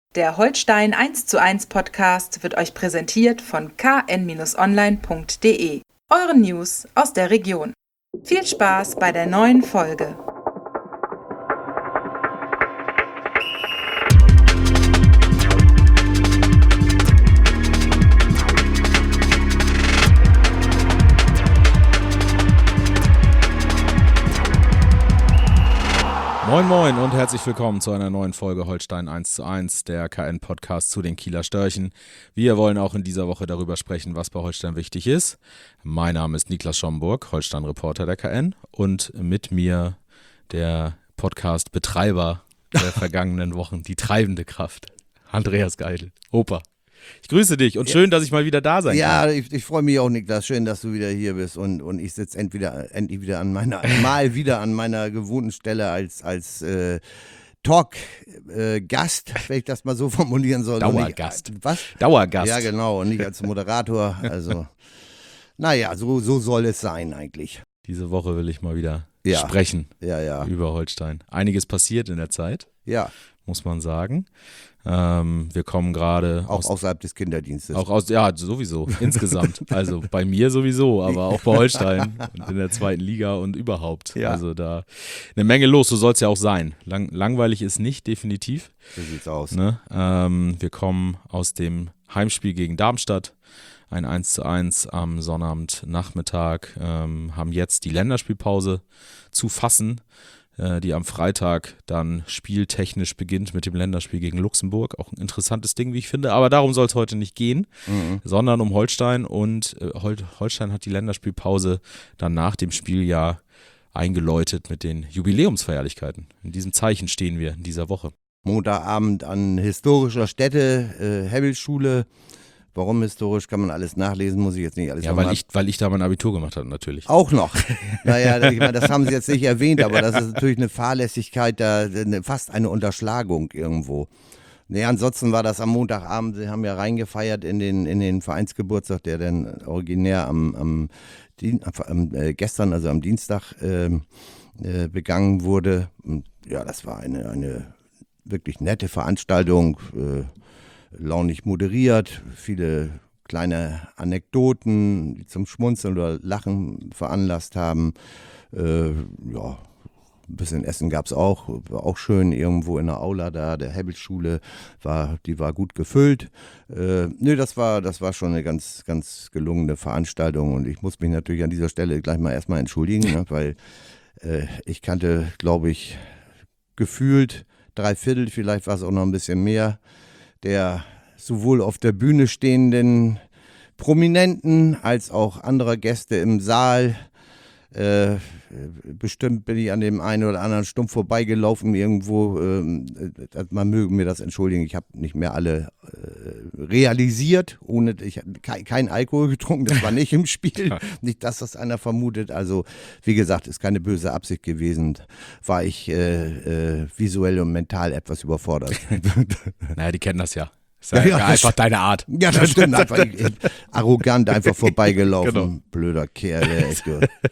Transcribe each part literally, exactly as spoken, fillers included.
Der Holstein eins zu eins Podcast wird euch präsentiert von k n online punkt d e, euren News aus der Region. Viel Spaß bei der neuen Folge. Moin Moin und herzlich willkommen zu einer neuen Folge Holstein eins zu eins, der K N-Podcast zu den Kieler Störchen. Wir wollen auch in dieser Woche darüber sprechen, was bei Holstein wichtig ist. Mein Name ist Niklas Schomburg, Holstein-Reporter der K N, und mit mir der Podcast-Betreiber der vergangenen Wochen, die treibende Kraft, Andreas Geidel. Opa, ich grüße dich und schön, dass ich mal wieder da sein ja, kann. Ja, ich, ich freue mich auch, Niklas. Schön, dass du wieder hier bist und, und ich sitze entweder endlich wieder an meiner, mal wieder an meiner gewohnten Stelle als, als äh, Talk-Gast, äh, wenn ich das mal so formulieren soll. Dauergast. Nicht, was? Dauergast. Ja, genau, und nicht als Moderator. Also, naja, so, so soll es sein eigentlich. Diese Woche will ich mal wieder ja. sprechen ja, ja. über Holstein. Einiges passiert in der Zeit, ja. muss man sagen. Ähm, wir kommen gerade auch aus, außerhalb des Kinderdienstes. Auch aus, ja, sowieso, insgesamt. Also bei mir sowieso, aber auch bei Holstein und in der zweiten Liga und überhaupt. Ja. Also da eine Menge los, so soll es ja auch sein. Lang, langweilig ist nicht, definitiv. So sieht's aus. Ne? Ähm, wir kommen aus dem Heimspiel gegen Darmstadt. Ein eins zu eins am Sonnabendnachmittag, ähm, haben jetzt die Länderspielpause zu fassen, die am Freitag dann spieltechnisch beginnt mit dem Länderspiel gegen Luxemburg. Auch ein interessantes Ding, wie ich finde. Aber darum soll es heute nicht gehen, mhm. sondern um Holstein. Und äh, Hol- Holstein hat die Länderspielpause dann nach dem Spieljahr eingeläutet mit den Jubiläumsfeierlichkeiten. In diesem Zeichen stehen wir in dieser Woche. Montagabend an historischer Stätte, äh, Hebbelschule. Warum historisch, kann man alles nachlesen, muss ich jetzt nicht alles Ja, weil ich, weil ich da mein Abitur gemacht habe, natürlich. Auch noch. Naja, ich meine, das haben Sie jetzt nicht erwähnt, aber das ist natürlich eine Fahrlässigkeit, da, eine, fast eine Unterschlagung irgendwo. Nee, ansonsten war das am Montagabend, Sie haben ja reingefeiert in den, in den Vereinsgeburtstag, der dann originär am, am, Dien, am äh, gestern, also am Dienstag äh, äh, begangen wurde. Und ja, das war eine, eine wirklich nette Veranstaltung, äh, launig moderiert, viele kleine Anekdoten, die zum Schmunzeln oder Lachen veranlasst haben. Äh, ja, ein bisschen Essen gab es auch, war auch schön irgendwo in der Aula da, der Hebbelschule, war, die war gut gefüllt. Äh, nö, das war, das war schon eine ganz, ganz gelungene Veranstaltung und ich muss mich natürlich an dieser Stelle gleich mal erstmal entschuldigen, ne, weil äh, ich kannte, glaube ich, gefühlt drei Viertel, vielleicht war es auch noch ein bisschen mehr, der sowohl auf der Bühne stehenden Prominenten als auch anderer Gäste im Saal. Äh, bestimmt bin ich an dem einen oder anderen stumpf vorbeigelaufen irgendwo. Äh, man möge mir das entschuldigen, ich habe nicht mehr alle äh, realisiert. Ohne, ich habe kein, kein Alkohol getrunken, das war nicht im Spiel. Nicht, dass das einer vermutet. Also wie gesagt, ist keine böse Absicht gewesen. War ich äh, äh, visuell und mental etwas überfordert. Naja, die kennen das ja. Ist ja, ja, ja einfach deine Art. Ja, das stimmt. Einfach arrogant einfach vorbeigelaufen. Genau. Blöder Kerl. Echt.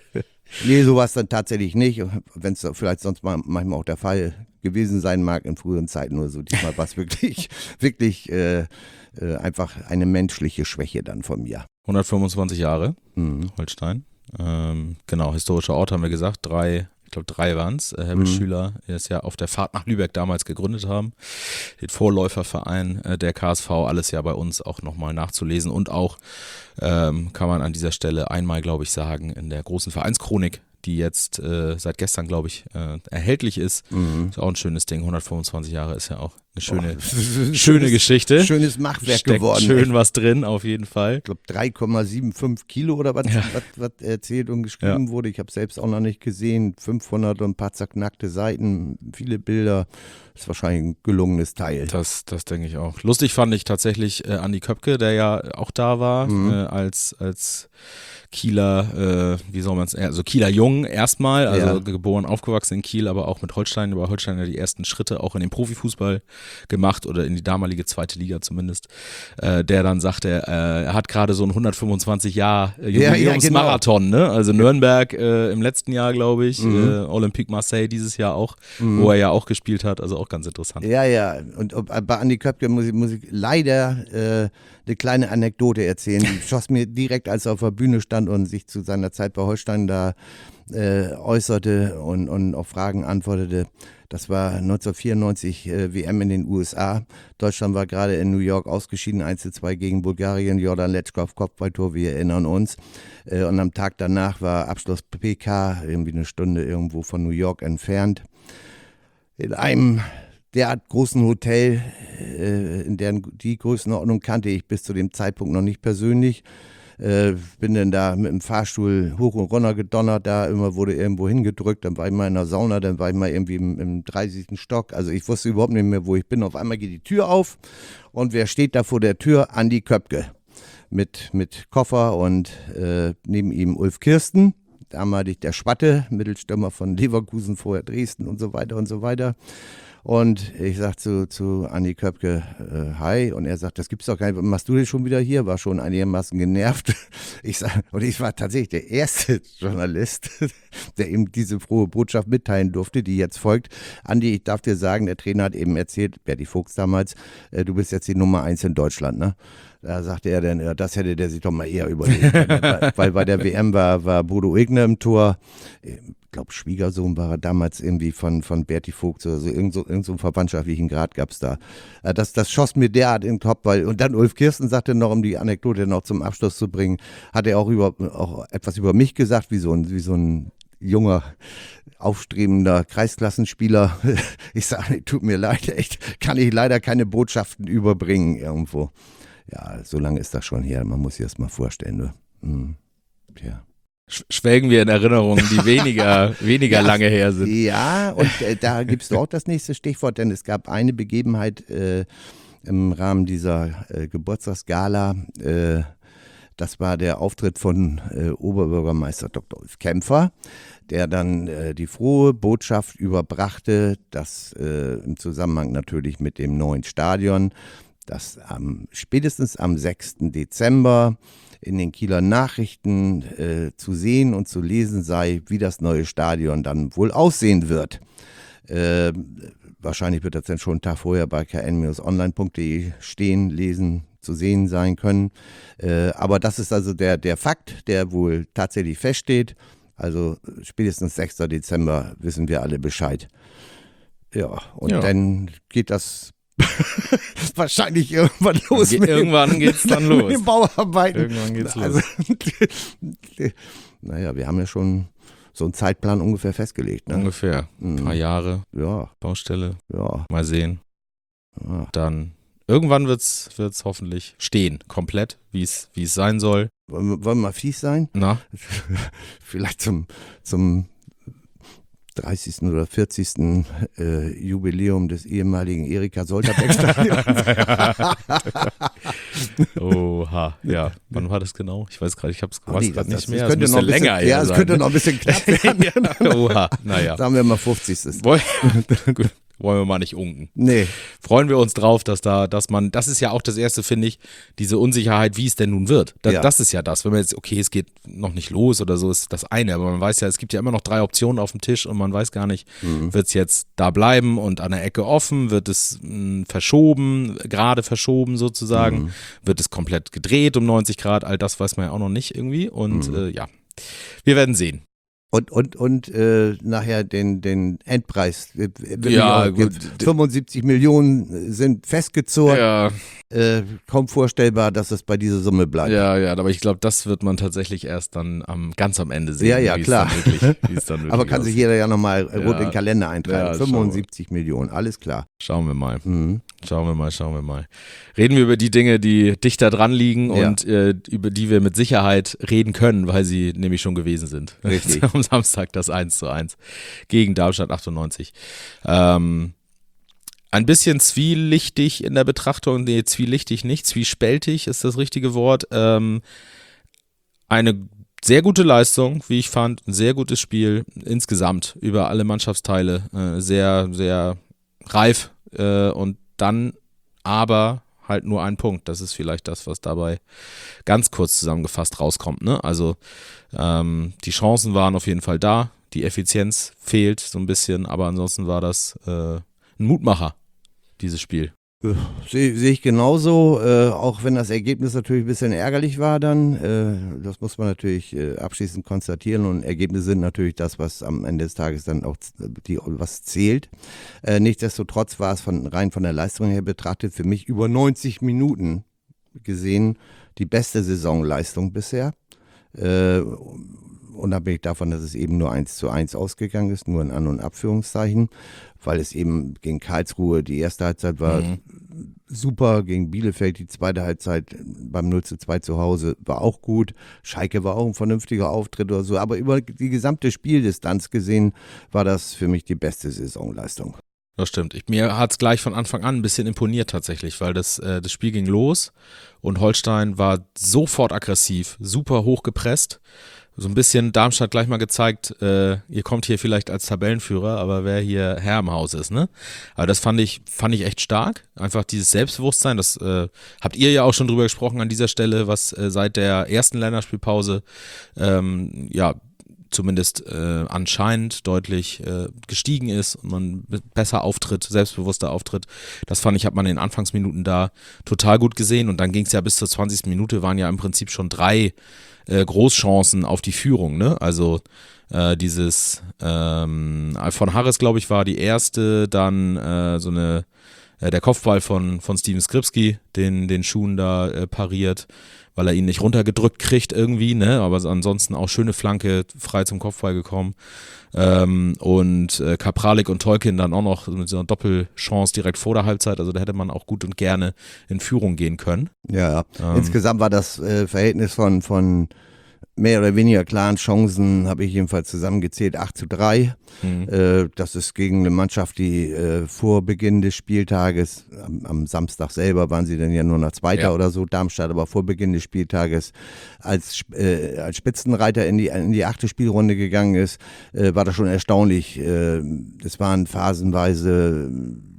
Nee, so war es dann tatsächlich nicht. Wenn es vielleicht sonst mal manchmal auch der Fall gewesen sein mag in früheren Zeiten, nur so diesmal war es wirklich, wirklich äh, äh, einfach eine menschliche Schwäche dann von mir. hundertfünfundzwanzig Jahre, mhm. Holstein. Ähm, genau, historischer Ort haben wir gesagt, drei Ich glaube, drei waren es. Äh, Hebbelschüler, die es ja auf der Fahrt nach Lübeck damals gegründet haben. Den Vorläuferverein äh, der K S V, alles ja bei uns auch nochmal nachzulesen. Und auch ähm, kann man an dieser Stelle einmal, glaube ich, sagen, in der großen Vereinschronik, die jetzt äh, seit gestern, glaube ich, äh, erhältlich ist. Mhm. Ist auch ein schönes Ding. hundertfünfundzwanzig Jahre ist ja auch eine schöne, oh, schöne schönes, Geschichte. Schönes Machwerk Steckt geworden. Schön was drin, auf jeden Fall. Ich glaube, drei Komma fünfundsiebzig Kilo oder was, ja. was, was erzählt und geschrieben ja. wurde. Ich habe selbst auch noch nicht gesehen. fünfhundert und ein paar zerknackte Seiten, viele Bilder. Das ist wahrscheinlich ein gelungenes Teil. Das, das denke ich auch. Lustig fand ich tatsächlich äh, Andi Köpke, der ja auch da war, mhm. äh, als, als Kieler, äh, wie soll man es, also Kieler Jung erstmal, also ja. geboren, aufgewachsen in Kiel, aber auch mit Holstein, über Holstein ja die ersten Schritte auch in den Profifußball gemacht oder in die damalige zweite Liga zumindest, äh, der dann sagte, äh, er hat gerade so ein hundertfünfundzwanzig Jahr Jubiläumsmarathon, ja, ja, genau. ne? Also Nürnberg äh, im letzten Jahr, glaube ich, Mhm. äh, Olympique Marseille dieses Jahr auch, Mhm. wo er ja auch gespielt hat, also auch ganz interessant. Ja, ja, und ob- bei Andi Köpke muss ich, muss ich leider äh, eine kleine Anekdote erzählen. Die schoss mir direkt, als er auf der Bühne stand und sich zu seiner Zeit bei Holstein da äh, äußerte und, und auf Fragen antwortete. Das war neunzehnhundertvierundneunzig äh, W M in den U S A. Deutschland war gerade in New York ausgeschieden, eins zu zwei gegen Bulgarien, Jordan Letschkow, Kopfballtor, wir erinnern uns. Äh, und am Tag danach war Abschluss P K, irgendwie eine Stunde irgendwo von New York entfernt. In einem derart großen Hotel, äh, in deren die Größenordnung kannte ich bis zu dem Zeitpunkt noch nicht persönlich. Äh, bin dann da mit dem Fahrstuhl hoch und runter gedonnert, da immer wurde irgendwo hingedrückt, dann war ich mal in der Sauna, dann war ich mal irgendwie im, im dreißigsten Stock, also ich wusste überhaupt nicht mehr, wo ich bin. Auf einmal geht die Tür auf und wer steht da vor der Tür? Andi Köpke mit, mit Koffer und äh, neben ihm Ulf Kirsten, damalig der Spatte, Mittelstürmer von Leverkusen, vorher Dresden und so weiter und so weiter. Und ich sag zu, zu Andi Köpke, äh, hi, und er sagt, das gibt's doch gar nicht, machst du denn schon wieder hier? War schon einigermaßen genervt. Ich sag, und ich war tatsächlich der erste Journalist, der ihm diese frohe Botschaft mitteilen durfte, die jetzt folgt. Andi, ich darf dir sagen, der Trainer hat eben erzählt, Berti Fuchs damals, äh, du bist jetzt die Nummer eins in Deutschland, ne? Da sagte er dann, ja, das hätte der sich doch mal eher überlegt. weil, weil bei der W M war, war Bodo Egner im Tor. Ich glaube, Schwiegersohn war er damals irgendwie von, von Berti Vogt oder so. Irgend so, irgend so einen verwandtschaftlichen Grad gab es da. Das, das schoss mir derart in den Kopf. Weil, und dann Ulf Kirsten sagte noch, um die Anekdote noch zum Abschluss zu bringen, hat er auch, über, auch etwas über mich gesagt, wie so ein, wie so ein junger, aufstrebender Kreisklassenspieler. Ich sage, tut mir leid, echt, kann ich leider keine Botschaften überbringen irgendwo. Ja, so lange ist das schon her. Man muss sich das mal vorstellen. Ne? Hm. Tja. Schwelgen wir in Erinnerungen, die weniger, weniger ja, lange her sind. Ja, und äh, da gibst du auch das nächste Stichwort, denn es gab eine Begebenheit äh, im Rahmen dieser äh, Geburtstagsgala. Äh, das war der Auftritt von äh, Oberbürgermeister Doktor Ulf Kämpfer, der dann äh, die frohe Botschaft überbrachte, dass äh, im Zusammenhang natürlich mit dem neuen Stadion, dass am, spätestens am sechsten Dezember in den Kieler Nachrichten äh, zu sehen und zu lesen sei, wie das neue Stadion dann wohl aussehen wird. Äh, wahrscheinlich wird das dann schon einen Tag vorher bei k n Bindestrich online punkt de stehen, lesen, zu sehen sein können. Äh, aber das ist also der, der Fakt, der wohl tatsächlich feststeht. Also spätestens sechsten Dezember wissen wir alle Bescheid. Ja, und ja. Dann geht das wahrscheinlich irgendwann los. Ge- mit irgendwann den, geht's dann mit los. den Bauarbeiten. Irgendwann geht's los. Also, naja, wir haben ja schon so einen Zeitplan ungefähr festgelegt. Ne? Ungefähr. Ein paar Mhm. Jahre Ja, Baustelle. ja. Mal sehen. ja. Dann irgendwann wird's, wird's hoffentlich stehen. Komplett, wie es wie es sein soll. Wollen, wir, wollen wir mal fies sein? Na? Vielleicht zum, zum dreißigsten oder vierzigsten Äh, Jubiläum des ehemaligen Erika Solterbeck-Stadions. Oha, ja. Wann war das genau? Ich weiß gerade, ich habe es Oh, nee, gerade das- nicht das mehr. könnte Es noch müsste ein bisschen- länger Ja, her es sein, könnte ne? noch ein bisschen knapp werden. Ja, oha, naja. Sagen wir mal fünfzigstes Woll- Gut, wollen wir mal nicht unken. Nee. Freuen wir uns drauf, dass da, dass man, das ist ja auch das Erste, finde ich, diese Unsicherheit, wie es denn nun wird. Das, Ja. das ist ja das. Wenn man jetzt, okay, es geht noch nicht los oder so, ist das eine, aber man weiß ja, es gibt ja immer noch drei Optionen auf dem Tisch und man weiß gar nicht, Mhm. wird es jetzt da bleiben und an der Ecke offen, wird es mh, verschoben, gerade verschoben sozusagen, Mhm. wird es komplett gedreht um neunzig Grad, all das weiß man ja auch noch nicht irgendwie und Mhm. äh, ja, wir werden sehen. Und, und, und äh, nachher den, den Endpreis. Äh, wenn Ja, die auch- gut. fünfundsiebzig Millionen sind festgezurrt. Ja. Äh, kaum vorstellbar, dass es bei dieser Summe bleibt. Ja, ja, aber ich glaube, das wird man tatsächlich erst dann am, ganz am Ende sehen. Ja, ja, wie es klar. Dann wirklich, wie es dann wirklich Aber kann sich aussieht. jeder ja nochmal rot Ja. in den Kalender eintragen. Ja, schauen wir. fünfundsiebzig Millionen, alles klar. Schauen wir mal. Mhm. Schauen wir mal, schauen wir mal. Reden wir über die Dinge, die dichter dran liegen Ja. und äh, über die wir mit Sicherheit reden können, weil sie nämlich schon gewesen sind. Richtig. Am Samstag das eins zu eins gegen Darmstadt achtundneunzig. Ähm, ein bisschen zwielichtig in der Betrachtung, nee, zwielichtig nicht, zwiespältig ist das richtige Wort. Ähm, eine sehr gute Leistung, wie ich fand, ein sehr gutes Spiel insgesamt über alle Mannschaftsteile, äh, sehr, sehr reif äh, und dann aber halt nur ein Punkt. Das ist vielleicht das, was dabei ganz kurz zusammengefasst rauskommt. Ne? Also ähm, die Chancen waren auf jeden Fall da, die Effizienz fehlt so ein bisschen, aber ansonsten war das äh, ein Mutmacher, dieses Spiel. Sehe seh ich genauso, äh, auch wenn das Ergebnis natürlich ein bisschen ärgerlich war dann. Äh, das muss man natürlich äh, abschließend konstatieren und Ergebnisse sind natürlich das, was am Ende des Tages dann auch die, was zählt. Äh, nichtsdestotrotz war es von, rein von der Leistung her betrachtet für mich über neunzig Minuten gesehen die beste Saisonleistung bisher. Äh, unabhängig davon, dass es eben nur eins zu eins ausgegangen ist, nur in An- und Abführungszeichen, weil es eben gegen Karlsruhe, die erste Halbzeit war mhm. super, gegen Bielefeld die zweite Halbzeit beim null zu zwei zu Hause war auch gut, Schalke war auch ein vernünftiger Auftritt oder so, aber über die gesamte Spieldistanz gesehen war das für mich die beste Saisonleistung. Das stimmt. Ich, mir hat es gleich von Anfang an ein bisschen imponiert tatsächlich, weil das, äh, das Spiel ging los und Holstein war sofort aggressiv, super hoch gepresst. So ein bisschen Darmstadt gleich mal gezeigt, äh, ihr kommt hier vielleicht als Tabellenführer, aber wer hier Herr im Haus ist, ne? Aber das fand ich, fand ich echt stark. Einfach dieses Selbstbewusstsein, das äh, habt ihr ja auch schon drüber gesprochen an dieser Stelle, was äh, seit der ersten Länderspielpause ähm, ja zumindest äh, anscheinend deutlich äh, gestiegen ist und man besser auftritt, selbstbewusster auftritt. Das fand ich, hat man in den Anfangsminuten da total gut gesehen und dann ging es ja bis zur zwanzigsten Minute, waren ja im Prinzip schon drei äh, Großchancen auf die Führung, ne? Also äh, dieses ähm, von Harris, glaube ich, war die erste, dann äh, so eine äh, der Kopfball von, von Steven Skripski, den, den Schuhen da äh, pariert, weil er ihn nicht runtergedrückt kriegt irgendwie, ne? Aber ansonsten auch schöne Flanke, frei zum Kopfball gekommen. Ähm, und äh, Kapralik und Tolkin dann auch noch mit so einer Doppelchance direkt vor der Halbzeit, also da hätte man auch gut und gerne in Führung gehen können. Ja, ähm, insgesamt war das äh, Verhältnis von, von mehr oder weniger klaren Chancen, habe ich jedenfalls zusammengezählt, acht zu drei. Mhm. Äh, das ist gegen eine Mannschaft, die äh, vor Beginn des Spieltages, am, am Samstag selber waren sie dann ja nur noch Zweiter ja. oder so, Darmstadt, aber vor Beginn des Spieltages als, äh, als Spitzenreiter in die, in die achte Spielrunde gegangen ist, äh, war das schon erstaunlich. Äh, das waren phasenweise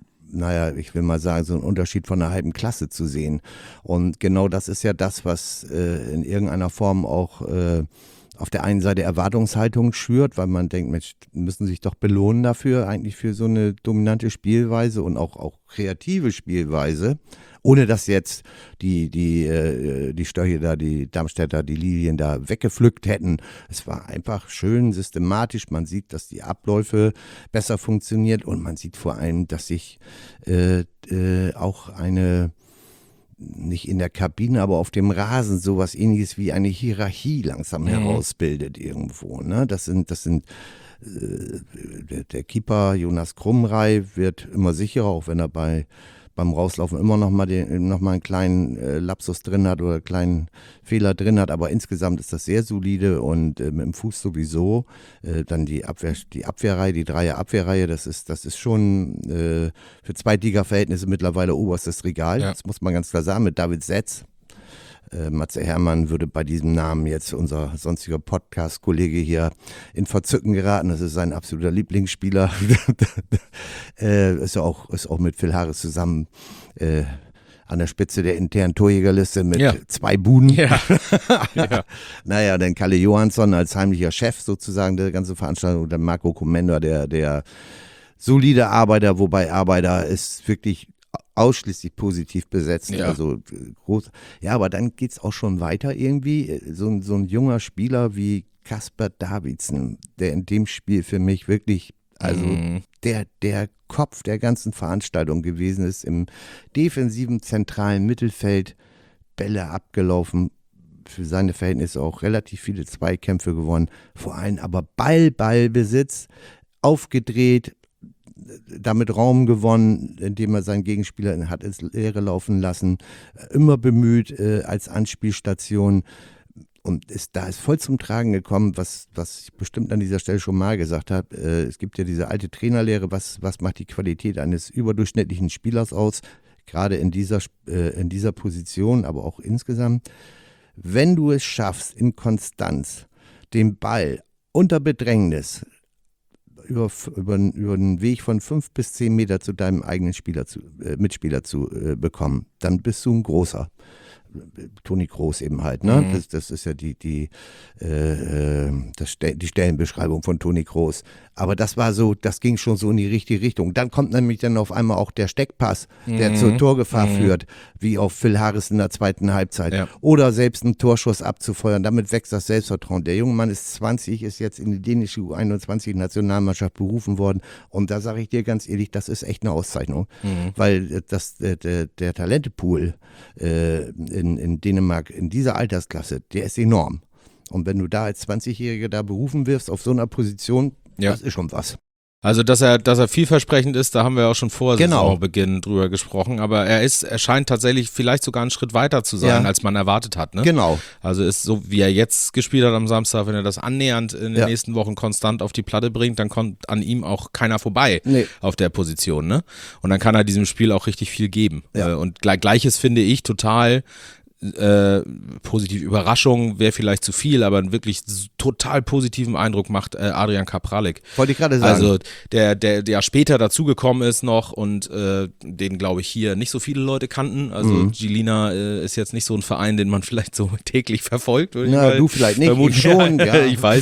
naja, ich will mal sagen, so ein Unterschied von einer halben Klasse zu sehen. Und genau das ist ja das, was äh, in irgendeiner Form auch äh, auf der einen Seite Erwartungshaltung schürt, weil man denkt, Mensch, müssen sich doch belohnen dafür, eigentlich für so eine dominante Spielweise und auch, auch kreative Spielweise. Ohne dass jetzt die, die, äh, die Störche da, die Darmstädter, die Lilien da weggepflückt hätten. Es war einfach schön systematisch. Man sieht, dass die Abläufe besser funktionieren und man sieht vor allem, dass sich äh, äh, auch eine, nicht in der Kabine, aber auf dem Rasen sowas Ähnliches wie eine Hierarchie langsam mhm. herausbildet irgendwo. Ne? Das sind, das sind äh, der, der Keeper Jonas Krumrei wird immer sicherer, auch wenn er bei beim Rauslaufen immer noch mal, den, noch mal einen kleinen äh, Lapsus drin hat oder einen kleinen Fehler drin hat, aber insgesamt ist das sehr solide und äh, mit dem Fuß sowieso. Äh, dann die Abwehr, die Abwehrreihe, die Dreier-Abwehrreihe, das ist, das ist schon äh, für Zweitliga-Verhältnisse mittlerweile oberstes Regal. Ja. Das muss man ganz klar sagen, mit David Setz. Äh, Matze Hermann würde bei diesem Namen jetzt unser sonstiger Podcast-Kollege hier in Verzücken geraten. Das ist sein absoluter Lieblingsspieler. äh, ist auch, ist auch mit Phil Harris zusammen äh, an der Spitze der internen Torjägerliste mit ja. zwei Buden. Ja. ja. Naja, dann Kalle Johansson als heimlicher Chef sozusagen der ganzen Veranstaltung und dann Marco Komenda, der, der solide Arbeiter, wobei Arbeiter ist wirklich ausschließlich positiv besetzt, ja. also groß. Ja, aber dann geht es auch schon weiter irgendwie. So, ein- so ein junger Spieler wie Kasper Davidsen, der in dem Spiel für mich wirklich, also Mhm. der, der Kopf der ganzen Veranstaltung gewesen ist, im defensiven zentralen Mittelfeld Bälle abgelaufen, für seine Verhältnisse auch relativ viele Zweikämpfe gewonnen, vor allem aber Ball, Ballbesitz, aufgedreht, damit Raum gewonnen, indem er seinen Gegenspieler hat ins Leere laufen lassen, immer bemüht äh, als Anspielstation und ist, da ist voll zum Tragen gekommen, was, was ich bestimmt an dieser Stelle schon mal gesagt habe. Äh, es gibt ja diese alte Trainerlehre, was, was macht die Qualität eines überdurchschnittlichen Spielers aus, gerade in dieser, äh, in dieser Position, aber auch insgesamt. Wenn du es schaffst, in Konstanz den Ball unter Bedrängnis über, über, über einen Weg von fünf bis zehn Meter zu deinem eigenen Spieler zu, äh, Mitspieler zu äh, bekommen, dann bist du ein großer. Toni Kroos eben halt, ne? Mhm. Das, das ist ja die, die, äh, das, die Stellenbeschreibung von Toni Kroos. Aber das war so, das ging schon so in die richtige Richtung. Dann kommt nämlich dann auf einmal auch der Steckpass, der mhm. zur Torgefahr mhm. führt, wie auf Phil Harris in der zweiten Halbzeit. Ja. Oder selbst einen Torschuss abzufeuern. Damit wächst das Selbstvertrauen. Der junge Mann ist zwanzig, ist jetzt in die dänische U einundzwanzig-Nationalmannschaft berufen worden. Und da sage ich dir ganz ehrlich, das ist echt eine Auszeichnung. Mhm. Weil das, der, der, der Talentepool äh, in, in Dänemark in dieser Altersklasse, der ist enorm. Und wenn du da als zwanzigjähriger da berufen wirst auf so einer Position, ja. das ist schon was. Also, dass er, dass er vielversprechend ist, da haben wir auch schon vor genau. Saisonbeginn drüber gesprochen, aber er ist, er scheint tatsächlich vielleicht sogar einen Schritt weiter zu sein, ja. als man erwartet hat, ne? Genau. Also ist so, wie er jetzt gespielt hat am Samstag, wenn er das annähernd in den ja. nächsten Wochen konstant auf die Platte bringt, dann kommt an ihm auch keiner vorbei nee. auf der Position, ne? Und dann kann er diesem Spiel auch richtig viel geben. Ja. Und Gleiches finde ich total Äh, positive Überraschung wäre vielleicht zu viel, aber einen wirklich total positiven Eindruck macht äh, Adrian Kapralek. Wollte ich gerade sagen. Also der, der, der später dazugekommen ist noch und äh, den, glaube ich, hier nicht so viele Leute kannten. Also mhm. Žilina äh, ist jetzt nicht so ein Verein, den man vielleicht so täglich verfolgt. Würde Na, ich du vielleicht nicht, ich schon. Ja. Ich weiß.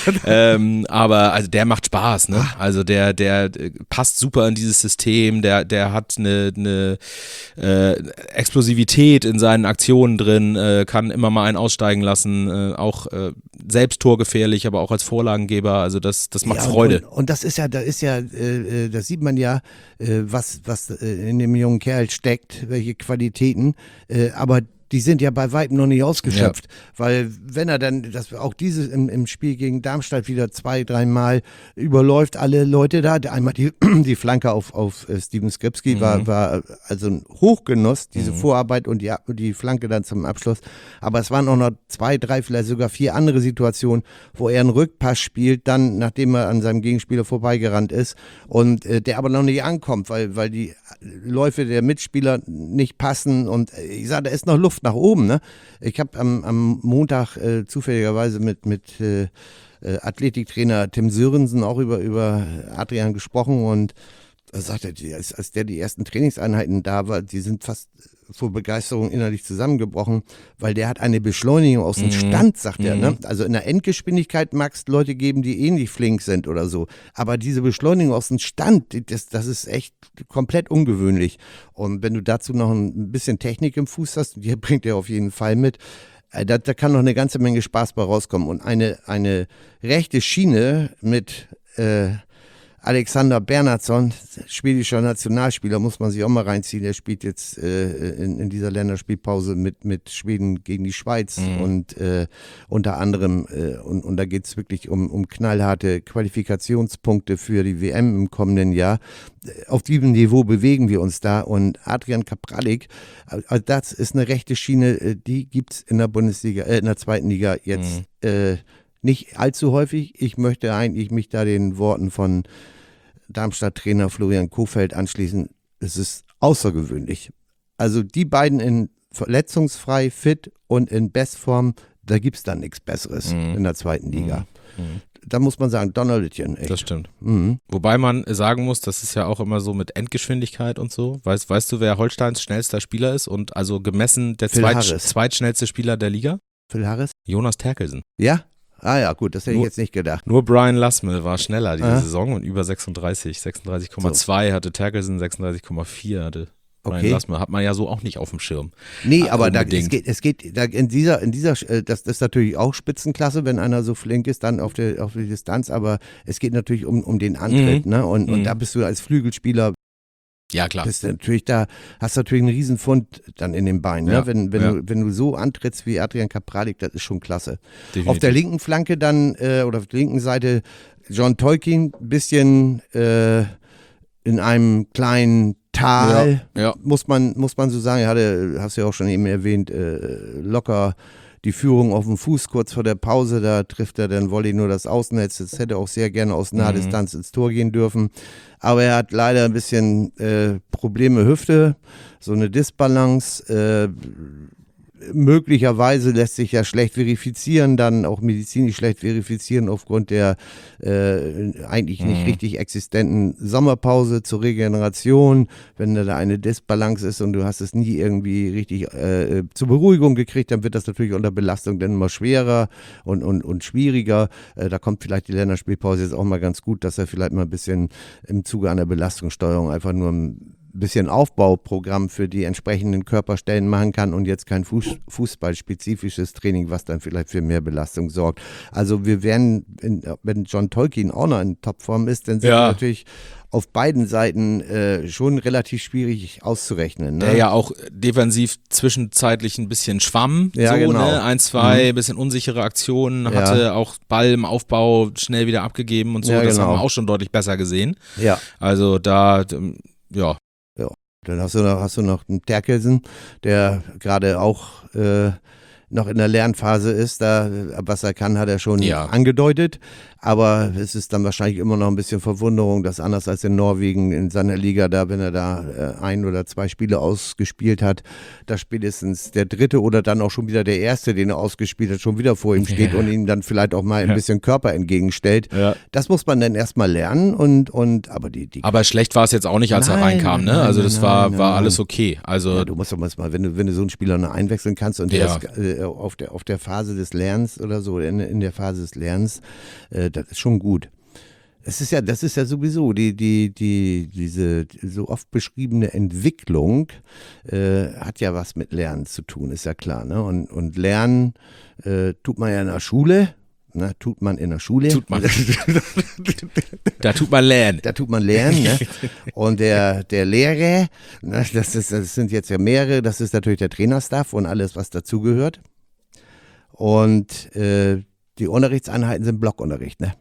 ähm, aber also der macht Spaß, ne? Also der, der passt super in dieses System, der, der hat eine, eine äh, Explosivität in seinen Aktionen drin, äh, kann immer mal einen aussteigen lassen, äh, auch äh, selbst torgefährlich, aber auch als Vorlagengeber, also das, das macht ja, Freude. Und, und das ist ja, da ist ja, äh, da sieht man ja, äh, was, was äh, in dem jungen Kerl steckt, welche Qualitäten, äh, aber die sind ja bei weitem noch nicht ausgeschöpft, ja. weil wenn er dann, das auch dieses im, im Spiel gegen Darmstadt wieder zwei, dreimal überläuft, alle Leute da, einmal die, die Flanke auf, auf Steven Skripski mhm. war, war also ein Hochgenuss, diese mhm. Vorarbeit und die, die Flanke dann zum Abschluss, aber es waren auch noch zwei, drei, vielleicht sogar vier andere Situationen, wo er einen Rückpass spielt, dann, nachdem er an seinem Gegenspieler vorbeigerannt ist und äh, der aber noch nicht ankommt, weil, weil die Läufe der Mitspieler nicht passen und ich sage, da ist noch Luft nach oben, ne? Ich habe am, am Montag äh, zufälligerweise mit, mit äh, Athletiktrainer Tim Sörensen auch über, über Adrian gesprochen und er sagte, als, als der die ersten Trainingseinheiten da war, die sind fast vor Begeisterung innerlich zusammengebrochen, weil der hat eine Beschleunigung aus dem mhm. Stand, sagt mhm. er. Ne? Also in der Endgeschwindigkeit mag es Leute geben, die ähnlich flink sind oder so. Aber diese Beschleunigung aus dem Stand, das, das ist echt komplett ungewöhnlich. Und wenn du dazu noch ein bisschen Technik im Fuß hast, die bringt er auf jeden Fall mit, da, da kann noch eine ganze Menge Spaß bei rauskommen. Und eine, eine rechte Schiene mit äh, Alexander Bernhardsson, schwedischer Nationalspieler, muss man sich auch mal reinziehen. Der spielt jetzt äh, in, in dieser Länderspielpause mit, mit Schweden gegen die Schweiz mhm. und äh, unter anderem, äh, und, und da geht es wirklich um, um knallharte Qualifikationspunkte für die W M im kommenden Jahr. Auf diesem Niveau bewegen wir uns da und Adrian Kapralek, also das ist eine rechte Schiene, die gibt es in der Bundesliga, äh, in der zweiten Liga jetzt mhm. äh, nicht allzu häufig. Ich möchte eigentlich mich da den Worten von Darmstadt-Trainer Florian Kohfeldt anschließen. Es ist außergewöhnlich. Also die beiden in verletzungsfrei, fit und in Bestform, da gibt es dann nichts Besseres mhm. in der zweiten Liga. Mhm. Da muss man sagen, Donnerlittchen, echt. Das stimmt. Mhm. Wobei man sagen muss, das ist ja auch immer so mit Endgeschwindigkeit und so. Weißt, weißt du, wer Holsteins schnellster Spieler ist und also gemessen der zweit, zweitschnellste Spieler der Liga? Phil Harris? Jonas Terkelsen. Ja? Ah ja, gut, das hätte nur, ich jetzt nicht gedacht. Nur Brian Lassmel war schneller diese ah. Saison und über sechsunddreißig. sechsunddreißig Komma zwei so. Hatte Terkelsen, sechsunddreißig Komma vier hatte Brian okay. Lassmel. Hat man ja so auch nicht auf dem Schirm. Nee, aber da, es geht, es geht da in dieser, in dieser das, das ist natürlich auch Spitzenklasse, wenn einer so flink ist, dann auf der, auf die Distanz, aber es geht natürlich um, um den Antritt, mhm. ne? Und, mhm. und da bist du als Flügelspieler. Ja, klar. Bist natürlich da, hast natürlich einen Riesenfund dann in den Beinen, ja, ne? wenn, wenn, ja. du, wenn du so antrittst wie Adrian Kapralek, das ist schon klasse. Definitiv. Auf der linken Flanke dann, äh, oder auf der linken Seite John Tolkien, ein bisschen äh, in einem kleinen Tal, ja, ja. muss man, muss man so sagen, er hatte, hast du ja auch schon eben erwähnt, äh, locker die Führung auf dem Fuß kurz vor der Pause, da trifft er dann Volley nur das Außennetz. Das hätte auch sehr gerne aus naher Distanz mhm. ins Tor gehen dürfen. Aber er hat leider ein bisschen äh, Probleme Hüfte, so eine Disbalance. Äh, möglicherweise lässt sich ja schlecht verifizieren, dann auch medizinisch schlecht verifizieren aufgrund der äh, eigentlich nicht Mhm. richtig existenten Sommerpause zur Regeneration. Wenn da eine Disbalance ist und du hast es nie irgendwie richtig äh, zur Beruhigung gekriegt, dann wird das natürlich unter Belastung dann immer schwerer und, und, und schwieriger. Äh, da kommt vielleicht die Länderspielpause jetzt auch mal ganz gut, dass er vielleicht mal ein bisschen im Zuge einer Belastungssteuerung einfach nur ein bisschen Aufbauprogramm für die entsprechenden Körperstellen machen kann und jetzt kein Fuß, fußballspezifisches Training, was dann vielleicht für mehr Belastung sorgt. Also wir werden, in, wenn John Tolkien auch noch in Topform ist, dann sind Ja. wir natürlich auf beiden Seiten äh, schon relativ schwierig auszurechnen. Ne? Der ja auch defensiv zwischenzeitlich ein bisschen schwamm, Ja, so, genau. ne? Ein, zwei, bisschen unsichere Aktionen, Ja. hatte auch Ball im Aufbau schnell wieder abgegeben und so, Ja, das genau. haben wir auch schon deutlich besser gesehen. Ja. Also da, ähm, ja, Dann hast du noch, hast du noch einen Terkelsen, der gerade auch äh, noch in der Lernphase ist. Da, was er kann, hat er schon Ja. angedeutet. Aber es ist dann wahrscheinlich immer noch ein bisschen Verwunderung, dass anders als in Norwegen in seiner Liga, da, wenn er da äh, ein oder zwei Spiele ausgespielt hat, dass spätestens der dritte oder dann auch schon wieder der erste, den er ausgespielt hat, schon wieder vor ihm steht Ja. und ihm dann vielleicht auch mal ein Ja. bisschen Körper entgegenstellt. ja. Das muss man dann erstmal lernen und, und aber die, die Aber schlecht war es jetzt auch nicht, als er Nein, reinkam, ne? nein, Also nein, das war, nein, war nein. alles okay. Also Ja, du musst doch mal, wenn du, wenn du so einen Spieler noch einwechseln kannst und der Ja. ist äh, auf, der, auf der Phase des Lernens oder so, in, in der Phase des Lernens, äh, das ist schon gut. Es ist ja, das ist ja sowieso die, die, die, diese so oft beschriebene Entwicklung äh, hat ja was mit Lernen zu tun, ist ja klar. Ne? Und, und Lernen äh, tut man ja in der Schule. Na, tut man in der Schule. Tut man. da tut man lernen. Da tut man lernen, ne? Und der, der Lehrer, ne, das, ist, das sind jetzt ja mehrere, das ist natürlich der Trainerstaff und alles, was dazugehört. Und äh, die Unterrichtseinheiten sind Blockunterricht, ne?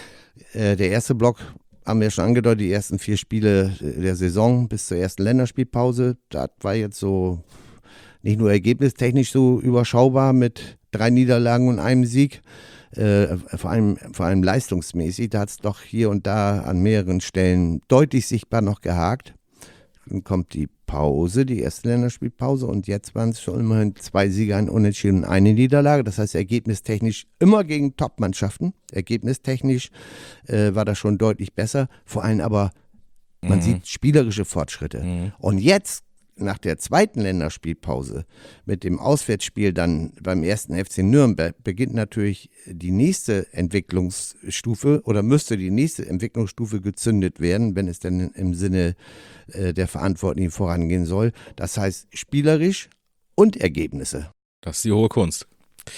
Äh, der erste Block haben wir schon angedeutet, die ersten vier Spiele der Saison bis zur ersten Länderspielpause. Das war jetzt so nicht nur ergebnistechnisch so überschaubar mit drei Niederlagen und einem Sieg, äh, vor allem, vor allem leistungsmäßig. Da hat es doch hier und da an mehreren Stellen deutlich sichtbar noch gehakt. Dann kommt die Pause, die erste Länderspielpause und jetzt waren es schon immerhin zwei Siege, ein Unentschieden und eine Niederlage. Das heißt ergebnistechnisch immer gegen Top-Mannschaften. Ergebnistechnisch äh, war das schon deutlich besser. Vor allem aber, man Mhm. sieht spielerische Fortschritte. Mhm. Und jetzt, nach der zweiten Länderspielpause, mit dem Auswärtsspiel dann beim ersten F C Nürnberg, beginnt natürlich die nächste Entwicklungsstufe oder müsste die nächste Entwicklungsstufe gezündet werden, wenn es denn im Sinne äh, der Verantwortlichen vorangehen soll. Das heißt spielerisch und Ergebnisse. Das ist die hohe Kunst.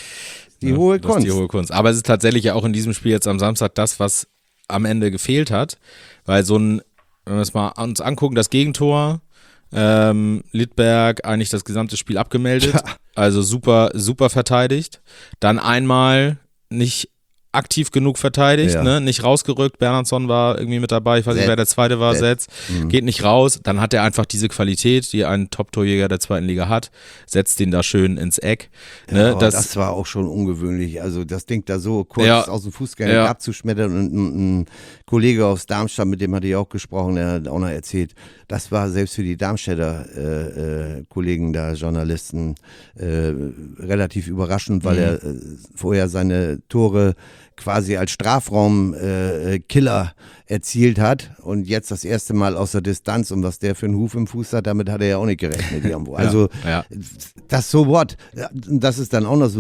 Die Ja, hohe das Kunst. ist die hohe Kunst. Aber es ist tatsächlich ja auch in diesem Spiel jetzt am Samstag das, was am Ende gefehlt hat. Weil so ein, wenn wir es mal uns angucken, das Gegentor, ähm, Littberg eigentlich das gesamte Spiel abgemeldet. Ja. Also super, super verteidigt. Dann einmal nicht aktiv genug verteidigt, Ja. ne? Nicht rausgerückt. Bernhardsson war irgendwie mit dabei, ich weiß nicht, Setz. wer der zweite war, Setz. Setz. Mhm. Geht nicht raus. Dann hat er einfach diese Qualität, die ein Top-Torjäger der zweiten Liga hat, setzt den da schön ins Eck. Ne? Ja, aber das, das, war auch schon ungewöhnlich. Also das Ding da so kurz Ja. aus dem Fußgänger Ja. abzuschmettern und ein, ein Kollege aus Darmstadt, mit dem hatte ich auch gesprochen, der hat auch noch erzählt, das war selbst für die Darmstädter äh, äh, Kollegen da, Journalisten, äh, relativ überraschend, weil Mhm. er äh, vorher seine Tore quasi als Strafraum-Killer äh, erzielt hat und jetzt das erste Mal aus der Distanz und was der für einen Huf im Fuß hat, damit hat er ja auch nicht gerechnet irgendwo. Also ja. das so what, das ist dann auch noch so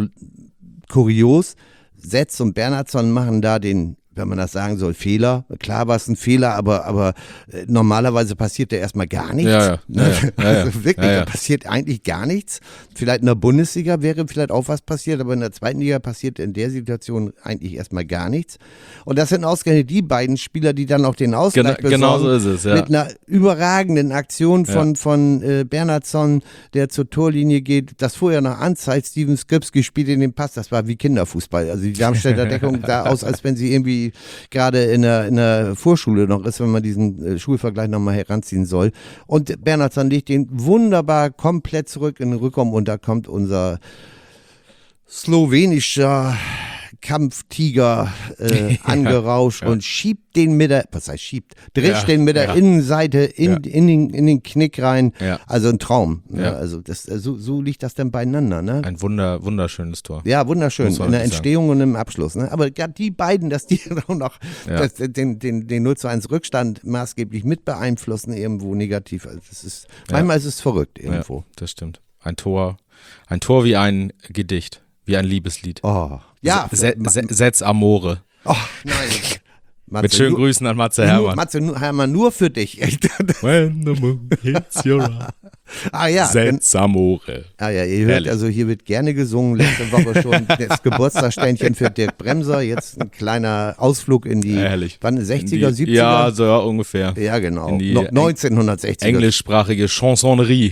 kurios. Setz und Bernhardsson machen da den, wenn man das sagen soll, Fehler. Klar war es ein Fehler, aber, aber äh, normalerweise passiert da erstmal gar nichts. Ja, ja, Ne? ja, ja, ja, ja. Also wirklich, Ja, ja. da passiert eigentlich gar nichts. Vielleicht in der Bundesliga wäre vielleicht auch was passiert, aber in der zweiten Liga passiert in der Situation eigentlich erstmal gar nichts. Und das sind ausgerechnet die beiden Spieler, die dann auch den Ausgleich Genau, genau so besorgen. ist es, ja. Mit einer überragenden Aktion von, von äh, Bernhardsson, der zur Torlinie geht, das vorher noch anzeigt, Steven Skripski spielt in den Pass, das war wie Kinderfußball. Also die Darmstädter Deckung sah aus, als wenn sie irgendwie gerade in der, in der Vorschule noch ist, wenn man diesen äh, Schulvergleich nochmal heranziehen soll. Und Bernhardsson legt den wunderbar komplett zurück in den Rückraum und da kommt unser slowenischer Kampftiger äh, angerauscht ja. und schiebt den mit der, was heißt schiebt, drischt Ja, den mit der ja. Innenseite in, Ja. in, den, in den Knick rein. Ja. Also ein Traum. Ne? Ja. Also das, so, so liegt das dann beieinander. Ne? Ein wunder, wunderschönes Tor. Ja, wunderschön. Muss man In der wirklich Entstehung und im Abschluss. Ne? Aber gerade die beiden, dass die auch noch Ja. das, den, den, den null zu eins Rückstand maßgeblich mit beeinflussen, irgendwo negativ. Also das ist, manchmal ist es verrückt irgendwo. Ja, das stimmt. Ein Tor, ein Tor wie ein Gedicht, wie ein Liebeslied. Oh, ja. Se, se, Setz Amore. Oh, nein. Matze, Mit schönen nur, Grüßen an Matze nur, Hermann. Matze nur, Hermann, nur für dich. When the moon hits your eye. Ah ja. Setz Amore. Ah ja, ihr hört, Herrlich. also hier wird gerne gesungen. Letzte Woche schon das Geburtstagsständchen für Dirk Bremser. Jetzt ein kleiner Ausflug in die, Herrlich. wann, sechziger, Die- siebziger? Ja, so ja, ungefähr. Ja, genau. in die No, neunzehnhundertsechziger. Englischsprachige Chansonnerie.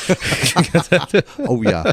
Oh ja.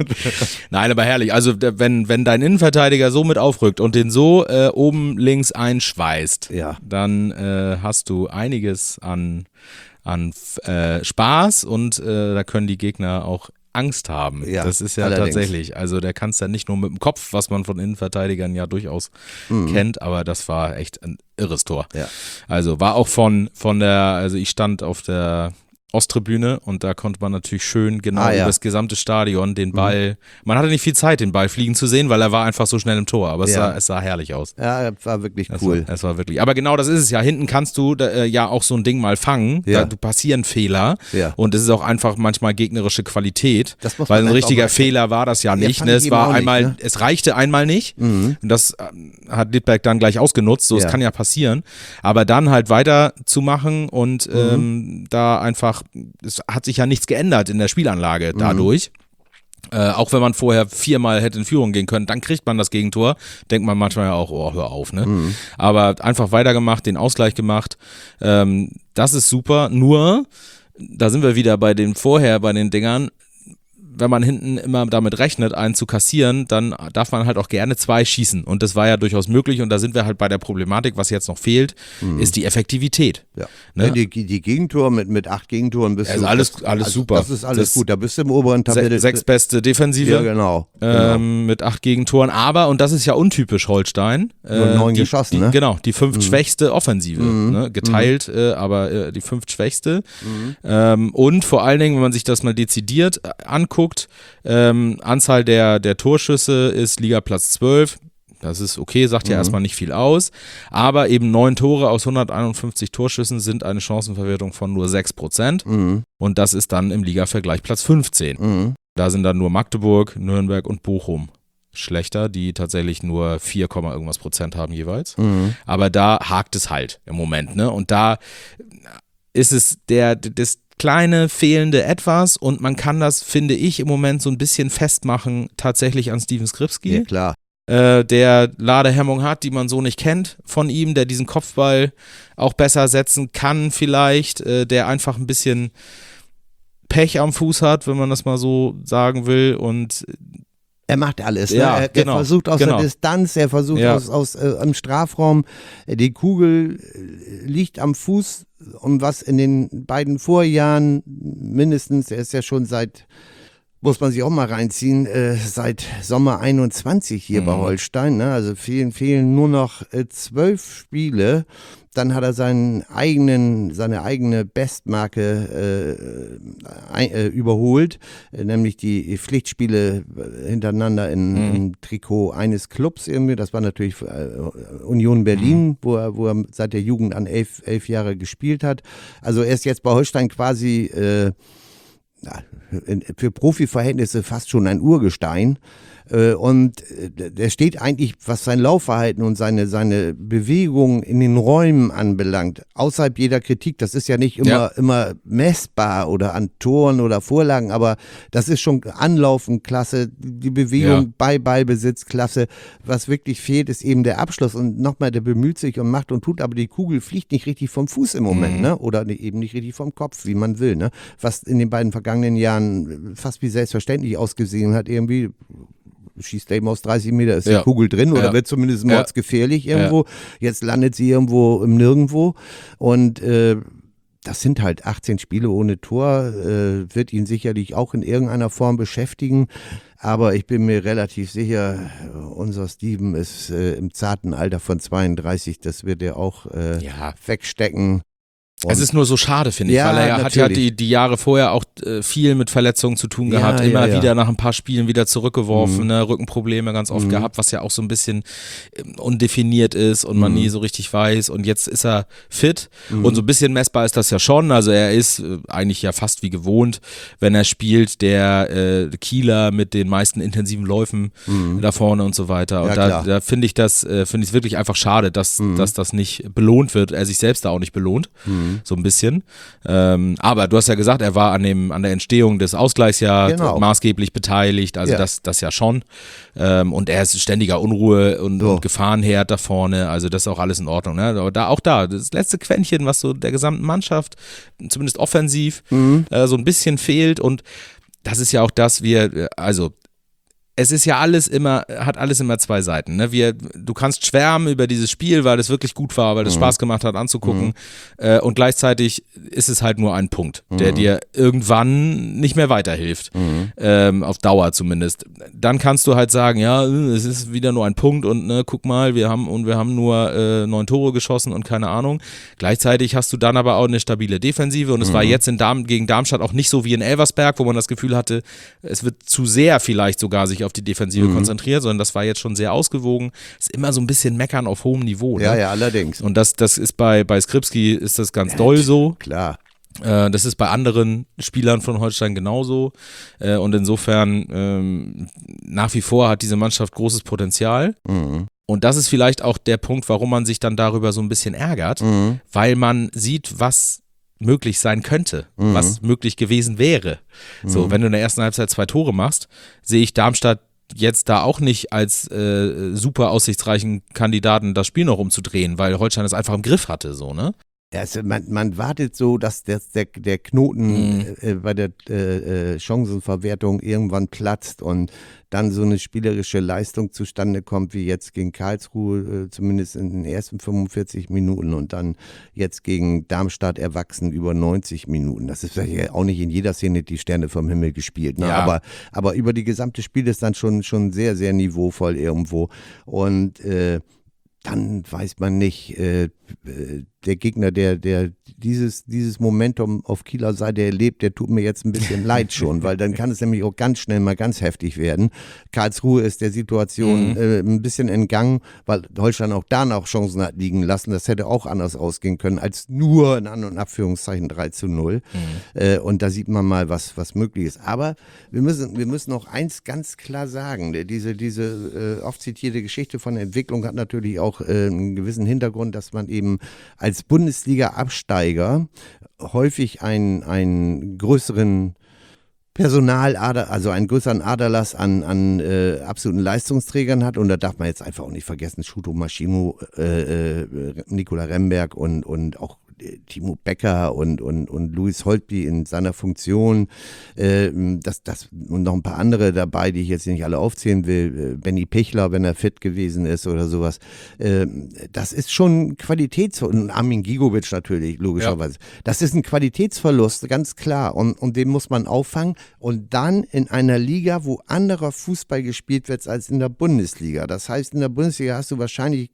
Nein, aber herrlich. Also der- wenn, wenn dein Innenverteidiger so mit aufrückt und den so äh, oben links einschweißt, Ja. dann äh, hast du einiges an, an äh, Spaß und äh, da können die Gegner auch Angst haben. Ja, das ist ja allerdings. tatsächlich. Also der kannst ja nicht nur mit dem Kopf, was man von Innenverteidigern ja durchaus Mhm. kennt, aber das war echt ein irres Tor. Ja. Also war auch von, von der, also ich stand auf der Osttribüne und da konnte man natürlich schön genau Ah, ja. über das gesamte Stadion den Ball, man hatte nicht viel Zeit, den Ball fliegen zu sehen, weil er war einfach so schnell im Tor, aber es, Ja. sah, es sah herrlich aus. Ja, war wirklich Es cool. war, es war wirklich, aber genau das ist es ja, hinten kannst du da, äh, ja auch so ein Ding mal fangen, Ja. da du passieren Fehler Ja. und es ist auch einfach manchmal gegnerische Qualität, Das muss weil man ein einfach richtiger mal- Fehler war das ja Ja, nicht, fand ne? ich es eben war auch nicht, einmal, ne? es reichte einmal nicht Mhm. und das ähm, hat Littberg dann gleich ausgenutzt, so es Ja. kann ja passieren, aber dann halt weiter zu machen und Mhm. ähm, da einfach, es hat sich ja nichts geändert in der Spielanlage dadurch. Äh, auch wenn man vorher viermal hätte in Führung gehen können, dann kriegt man das Gegentor. Denkt man manchmal ja auch, oh, hör auf, ne? Mhm. Aber einfach weitergemacht, den Ausgleich gemacht. Ähm, das ist super. Nur, da sind wir wieder bei den vorher, bei den Dingern. Wenn man hinten immer damit rechnet, einen zu kassieren, dann darf man halt auch gerne zwei schießen. Und das war ja durchaus möglich. Und da sind wir halt bei der Problematik, was jetzt noch fehlt, ist die Effektivität. Ja. Ne? Ja, die, die Gegentore mit, mit acht Gegentoren bist Also du. alles- das, alles also, super. Das ist alles Das- gut. Da bist du im oberen Tabelle. Se sechs beste Defensive. Ja, genau. genau. Ähm, mit acht Gegentoren, aber, und das ist ja untypisch Holstein, äh, Nur neun die, geschossen, die, ne? Genau, die fünft schwächste Offensive, Mhm. ne? geteilt, äh, aber äh, die fünft schwächste. Mhm. Ähm, und vor allen Dingen, wenn man sich das mal dezidiert äh, anguckt, ähm, Anzahl der, der Torschüsse ist Ligaplatz zwölf. Das ist okay, sagt ja Mhm. erstmal nicht viel aus, aber eben neun Tore aus hunderteinundfünfzig Torschüssen sind eine Chancenverwertung von nur sechs Prozent Mhm. und das ist dann im Ligavergleich Platz fünfzehn. Mhm. Da sind dann nur Magdeburg, Nürnberg und Bochum schlechter, die tatsächlich nur vier, irgendwas Prozent haben jeweils. Mhm. Aber da hakt es halt im Moment, ne? Und da ist es der, das kleine fehlende Etwas und man kann das, finde ich, im Moment so ein bisschen festmachen, tatsächlich an Steven Skripski, Ja, klar. äh, der Ladehemmung hat, die man so nicht kennt von ihm, der diesen Kopfball auch besser setzen kann vielleicht, äh, der einfach ein bisschen Pech am Fuß hat, wenn man das mal so sagen will und Er macht alles. Ne? Ja, er, genau, er versucht aus genau. der Distanz, er versucht Ja. aus, aus äh, im Strafraum. Äh, Die Kugel äh, liegt am Fuß, um was in den beiden Vorjahren mindestens, er ist ja schon seit, muss man sich auch mal reinziehen, äh, seit Sommer einundzwanzig hier Mhm. bei Holstein. Ne? Also fehlen, fehlen nur noch äh, zwölf Spiele. Dann hat er seinen eigenen, seine eigene Bestmarke äh, ein, äh, überholt, äh, nämlich die Pflichtspiele hintereinander in, Mhm. im Trikot eines Clubs irgendwie. Das war natürlich äh, Union Berlin, Mhm. wo, er, wo er seit der Jugend an elf, elf Jahre gespielt hat. Also er ist jetzt bei Holstein quasi äh, ja, in- für Profiverhältnisse fast schon ein Urgestein. Äh, Und äh, der steht eigentlich, was sein Laufverhalten und seine, seine Bewegung in den Räumen anbelangt, außerhalb jeder Kritik. Das ist ja nicht immer, Ja. immer messbar oder an Toren oder Vorlagen, aber das ist schon Anlaufen klasse, die Bewegung Ja. bei Ballbesitz klasse. Was wirklich fehlt, ist eben der Abschluss. Und nochmal, der bemüht sich und macht und tut, aber die Kugel fliegt nicht richtig vom Fuß im Moment, Mhm. ne? Oder eben nicht richtig vom Kopf, wie man will, ne? Was in den beiden vergangenen Jahren fast wie selbstverständlich ausgesehen hat, irgendwie schießt er eben aus dreißig Meter, ist Ja. die Kugel drin oder Ja. wird zumindest Ja. mordsgefährlich irgendwo. Jetzt landet sie irgendwo im Nirgendwo und äh, das sind halt achtzehn Spiele ohne Tor, äh, wird ihn sicherlich auch in irgendeiner Form beschäftigen. Aber ich bin mir relativ sicher, unser Steven ist äh, im zarten Alter von zweiunddreißig, das wird er auch äh, Ja. wegstecken. Und es ist nur so schade, finde ich, Ja, weil er ja, hat ja natürlich. die, die Jahre vorher auch äh, viel mit Verletzungen zu tun Ja, gehabt, ja, immer ja. wieder nach ein paar Spielen wieder zurückgeworfen, Mhm. ne, Rückenprobleme ganz oft Mhm. gehabt, was ja auch so ein bisschen ähm, undefiniert ist und man Mhm. nie so richtig weiß und jetzt ist er fit Mhm. und so ein bisschen messbar ist das ja schon, also er ist äh, eigentlich ja fast wie gewohnt, wenn er spielt, der äh, Kieler mit den meisten intensiven Läufen Mhm. da vorne und so weiter und Ja, da, klar. da finde ich das, äh, finde ich es wirklich einfach schade, dass, Mhm. dass das nicht belohnt wird, er sich selbst da auch nicht belohnt, Mhm. so ein bisschen. Ähm, aber du hast ja gesagt, er war an dem an der Entstehung des Ausgleichs ja Genau. maßgeblich beteiligt, also Ja. das, das ja schon. Ähm, und er ist ständiger Unruhe und, So. und Gefahrenherd da vorne, also das ist auch alles in Ordnung. Ne? Aber da, auch da, das letzte Quäntchen, was so der gesamten Mannschaft, zumindest offensiv, Mhm. äh, so ein bisschen fehlt und das ist ja auch das, wir, also es ist ja alles immer, hat alles immer zwei Seiten. Ne? Wir, du kannst schwärmen über dieses Spiel, weil es wirklich gut war, weil es Mhm. Spaß gemacht hat anzugucken. Mhm. Äh, und gleichzeitig ist es halt nur ein Punkt, der Mhm. dir irgendwann nicht mehr weiterhilft. Mhm. Ähm, auf Dauer zumindest. Dann kannst du halt sagen, ja, es ist wieder nur ein Punkt und ne, guck mal, wir haben und wir haben nur äh, neun Tore geschossen und keine Ahnung. Gleichzeitig hast du dann aber auch eine stabile Defensive und es war Mhm. jetzt in Darm, gegen Darmstadt auch nicht so wie in Elversberg, wo man das Gefühl hatte, es wird zu sehr vielleicht sogar sich auf die Defensive Mhm. konzentriert, sondern das war jetzt schon sehr ausgewogen. Ist immer so ein bisschen meckern auf hohem Niveau. Ja, Ne? ja, allerdings. Und das, das ist bei, bei Skripski ist das ganz doll so. Klar. Äh, das ist bei anderen Spielern von Holstein genauso. Äh, und insofern ähm, nach wie vor hat diese Mannschaft großes Potenzial. Mhm. Und das ist vielleicht auch der Punkt, warum man sich dann darüber so ein bisschen ärgert, Mhm. weil man sieht, was möglich sein könnte, Mhm. was möglich gewesen wäre. So, Mhm. wenn du in der ersten Halbzeit zwei Tore machst, sehe ich Darmstadt jetzt da auch nicht als äh, super aussichtsreichen Kandidaten das Spiel noch umzudrehen, weil Holstein es einfach im Griff hatte, so, ne? Ja, also man, man wartet so, dass der, der, der Knoten Mhm. äh, bei der äh, äh, Chancenverwertung irgendwann platzt und dann so eine spielerische Leistung zustande kommt, wie jetzt gegen Karlsruhe, äh, zumindest in den ersten fünfundvierzig Minuten und dann jetzt gegen Darmstadt erwachsen über neunzig Minuten. Das ist ja auch nicht in jeder Szene die Sterne vom Himmel gespielt, ne? Ja. aber, aber über die gesamte Spiel ist dann schon, schon sehr, sehr niveauvoll irgendwo und äh, dann weiß man nicht, äh, der Gegner, der, der dieses, dieses Momentum auf Kieler Seite erlebt, der tut mir jetzt ein bisschen leid schon, weil dann kann es nämlich auch ganz schnell mal ganz heftig werden. Karlsruhe ist der Situation Mhm. äh, ein bisschen entgangen, weil Holstein auch da noch Chancen hat liegen lassen. Das hätte auch anders ausgehen können als nur in An- und Abführungszeichen drei zu null. Mhm. Äh, und da sieht man mal, was, was möglich ist. Aber wir müssen, wir müssen noch eins ganz klar sagen. Diese, diese äh, oft zitierte Geschichte von Entwicklung hat natürlich auch äh, einen gewissen Hintergrund, dass man eben als Bundesliga-Absteiger häufig einen, einen größeren Personalader, also einen größeren Aderlass an, an äh, absoluten Leistungsträgern hat. Und da darf man jetzt einfach auch nicht vergessen, Shuto Maschino, äh, äh, Nikola Remberg und, und auch äh, Timo Becker und, und, und Luis Holtby in seiner Funktion. Äh, das, das, und noch ein paar andere dabei, die ich jetzt nicht alle aufzählen will. Äh, Benny Pichler, wenn er fit gewesen ist oder sowas. Äh, das ist schon Qualitäts- und Armin Gigovic natürlich, logischerweise. Ja. Das ist ein Qualitätsverlust, ganz klar. Und, und den muss man auffangen. Und dann in einer Liga, wo anderer Fußball gespielt wird als in der Bundesliga. Das heißt, in der Bundesliga hast du wahrscheinlich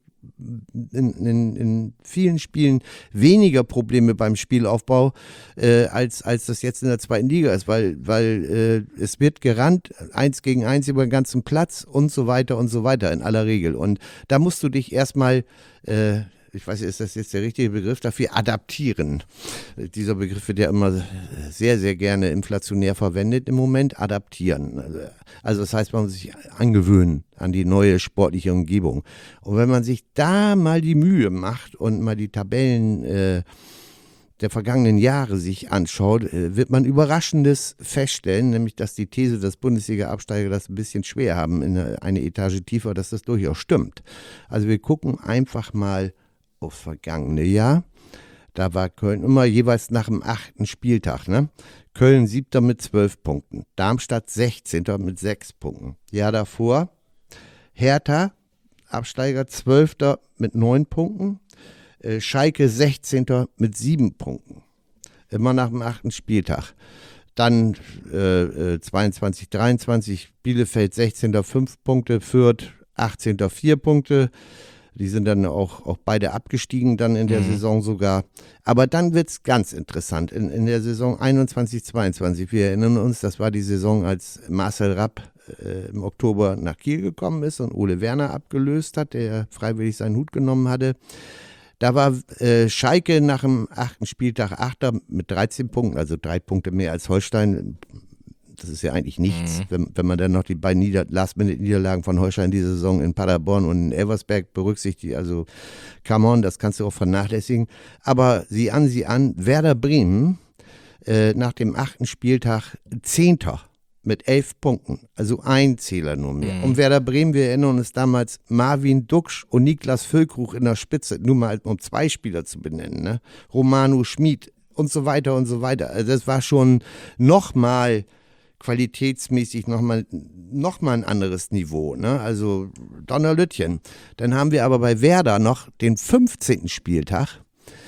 in, in, in vielen Spielen weniger Probleme beim Spielaufbau, äh, als, als das jetzt in der zweiten Liga ist, weil, weil äh, es wird gerannt, eins gegen eins über den ganzen Platz und so weiter und so weiter in aller Regel. Und da musst du dich erstmal äh, ich weiß nicht, ist das jetzt der richtige Begriff dafür, adaptieren. Dieser Begriff wird ja immer sehr, sehr gerne inflationär verwendet im Moment, adaptieren. Also das heißt, man muss sich angewöhnen an die neue sportliche Umgebung. Und wenn man sich da mal die Mühe macht und mal die Tabellen äh, der vergangenen Jahre sich anschaut, wird man Überraschendes feststellen, nämlich dass die These, dass Bundesliga-Absteiger das ein bisschen schwer haben, in eine Etage tiefer, dass das durchaus stimmt. Also wir gucken einfach mal aufs vergangene Jahr. Da war Köln immer jeweils nach dem achten Spieltag, ne? Köln siebter mit zwölf Punkten, Darmstadt sechzehnter mit sechs Punkten. Jahr davor Hertha, Absteiger zwölfter mit neun Punkten, Schalke sechzehnter mit sieben Punkten. immer nach dem achten Spieltag. Dann äh, zweiundzwanzig dreiundzwanzig, Bielefeld sechzehnter fünf Punkte, Fürth achtzehnter vier Punkte. Die sind dann auch, auch beide abgestiegen dann in der mhm. Saison sogar. Aber dann wird es ganz interessant. In, in der Saison einundzwanzig zweiundzwanzig, wir erinnern uns, das war die Saison, als Marcel Rapp äh, im Oktober nach Kiel gekommen ist und Ole Werner abgelöst hat, der freiwillig seinen Hut genommen hatte. Da war äh, Schalke nach dem achten Spieltag Achter mit dreizehn Punkten, also drei Punkte mehr als Holstein. Das ist ja eigentlich nichts, mhm. wenn, wenn man dann noch die beiden Nieder- Last-Minute-Niederlagen von Holstein diese Saison in Paderborn und in Elversberg berücksichtigt. Also, come on, das kannst du auch vernachlässigen. Aber sieh an, sieh an, Werder Bremen äh, nach dem achten Spieltag Zehnter mit elf Punkten, also ein Zähler nur mehr. Mhm. Und Werder Bremen, wir erinnern uns damals, Marvin Duksch und Niklas Füllkrug in der Spitze, nur mal um zwei Spieler zu benennen, ne? Romano Schmid und so weiter und so weiter. Also das war schon nochmal qualitätsmäßig nochmal noch mal ein anderes Niveau, ne? Also Donnerlütchen. Dann haben wir aber bei Werder noch den fünfzehnten Spieltag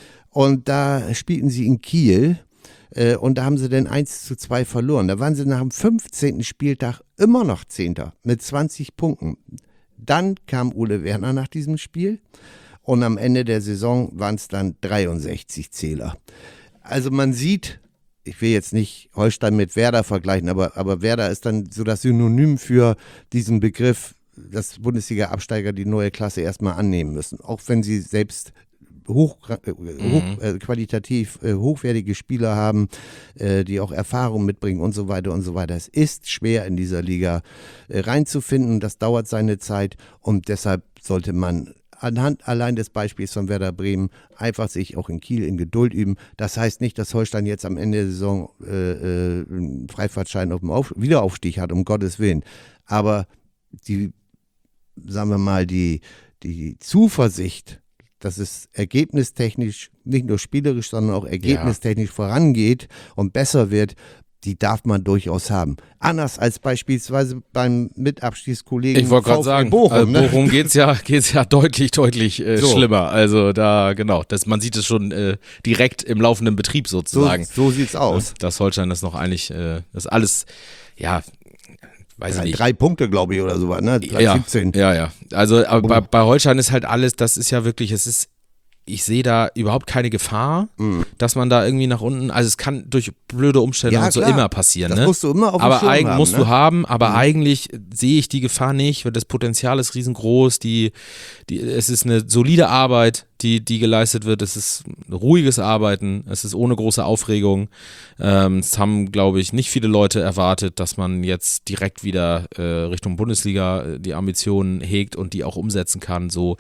und da spielten sie in Kiel äh, und da haben sie dann eins zu zwei verloren. Da waren sie nach dem fünfzehnten Spieltag immer noch Zehnter mit zwanzig Punkten. Dann kam Ole Werner nach diesem Spiel und am Ende der Saison waren es dann dreiundsechzig Zähler. Also man sieht, ich will jetzt nicht Holstein mit Werder vergleichen, aber, aber Werder ist dann so das Synonym für diesen Begriff, dass Bundesliga-Absteiger die neue Klasse erstmal annehmen müssen. Auch wenn sie selbst hoch, hoch äh, qualitativ äh, hochwertige Spieler haben, äh, die auch Erfahrung mitbringen und so weiter und so weiter. Es ist schwer in dieser Liga äh, reinzufinden, das dauert seine Zeit und deshalb sollte man anhand allein des Beispiels von Werder Bremen einfach sich auch in Kiel in Geduld üben. Das heißt nicht, dass Holstein jetzt am Ende der Saison äh, äh, einen Freifahrtschein auf dem Auf- Wiederaufstieg hat, um Gottes Willen. Aber die, sagen wir mal, die, die Zuversicht, dass es ergebnistechnisch, nicht nur spielerisch, sondern auch ergebnistechnisch ja. vorangeht und besser wird, die darf man durchaus haben. Anders als beispielsweise beim Mitabstiegskollegen Ich wollte gerade sagen, Bochum. Also ne? Bochum geht's ja, geht's ja deutlich, deutlich äh, so. schlimmer. Also da, genau, das, man sieht es schon äh, direkt im laufenden Betrieb sozusagen. So, so sieht's aus. Das Holstein ist noch eigentlich, äh, das alles, ja, weiß drei, ich nicht. Drei Punkte, glaube ich, oder so was, ne? drei, ja, siebzehn. ja, ja. Also aber bei, bei Holstein ist halt alles, das ist ja wirklich, es ist, ich sehe da überhaupt keine Gefahr, mhm. dass man da irgendwie nach unten, also es kann durch blöde Umstände ja, und so klar. immer passieren. Das ne? musst du immer auf dem aber Schirm eig- haben. musst ne? du haben, aber mhm. eigentlich sehe ich die Gefahr nicht, weil das Potenzial ist riesengroß, die, die, es ist eine solide Arbeit, die, die geleistet wird, es ist ruhiges Arbeiten, es ist ohne große Aufregung. Ähm, es haben, glaube ich, nicht viele Leute erwartet, dass man jetzt direkt wieder äh, Richtung Bundesliga die Ambitionen hegt und die auch umsetzen kann, so.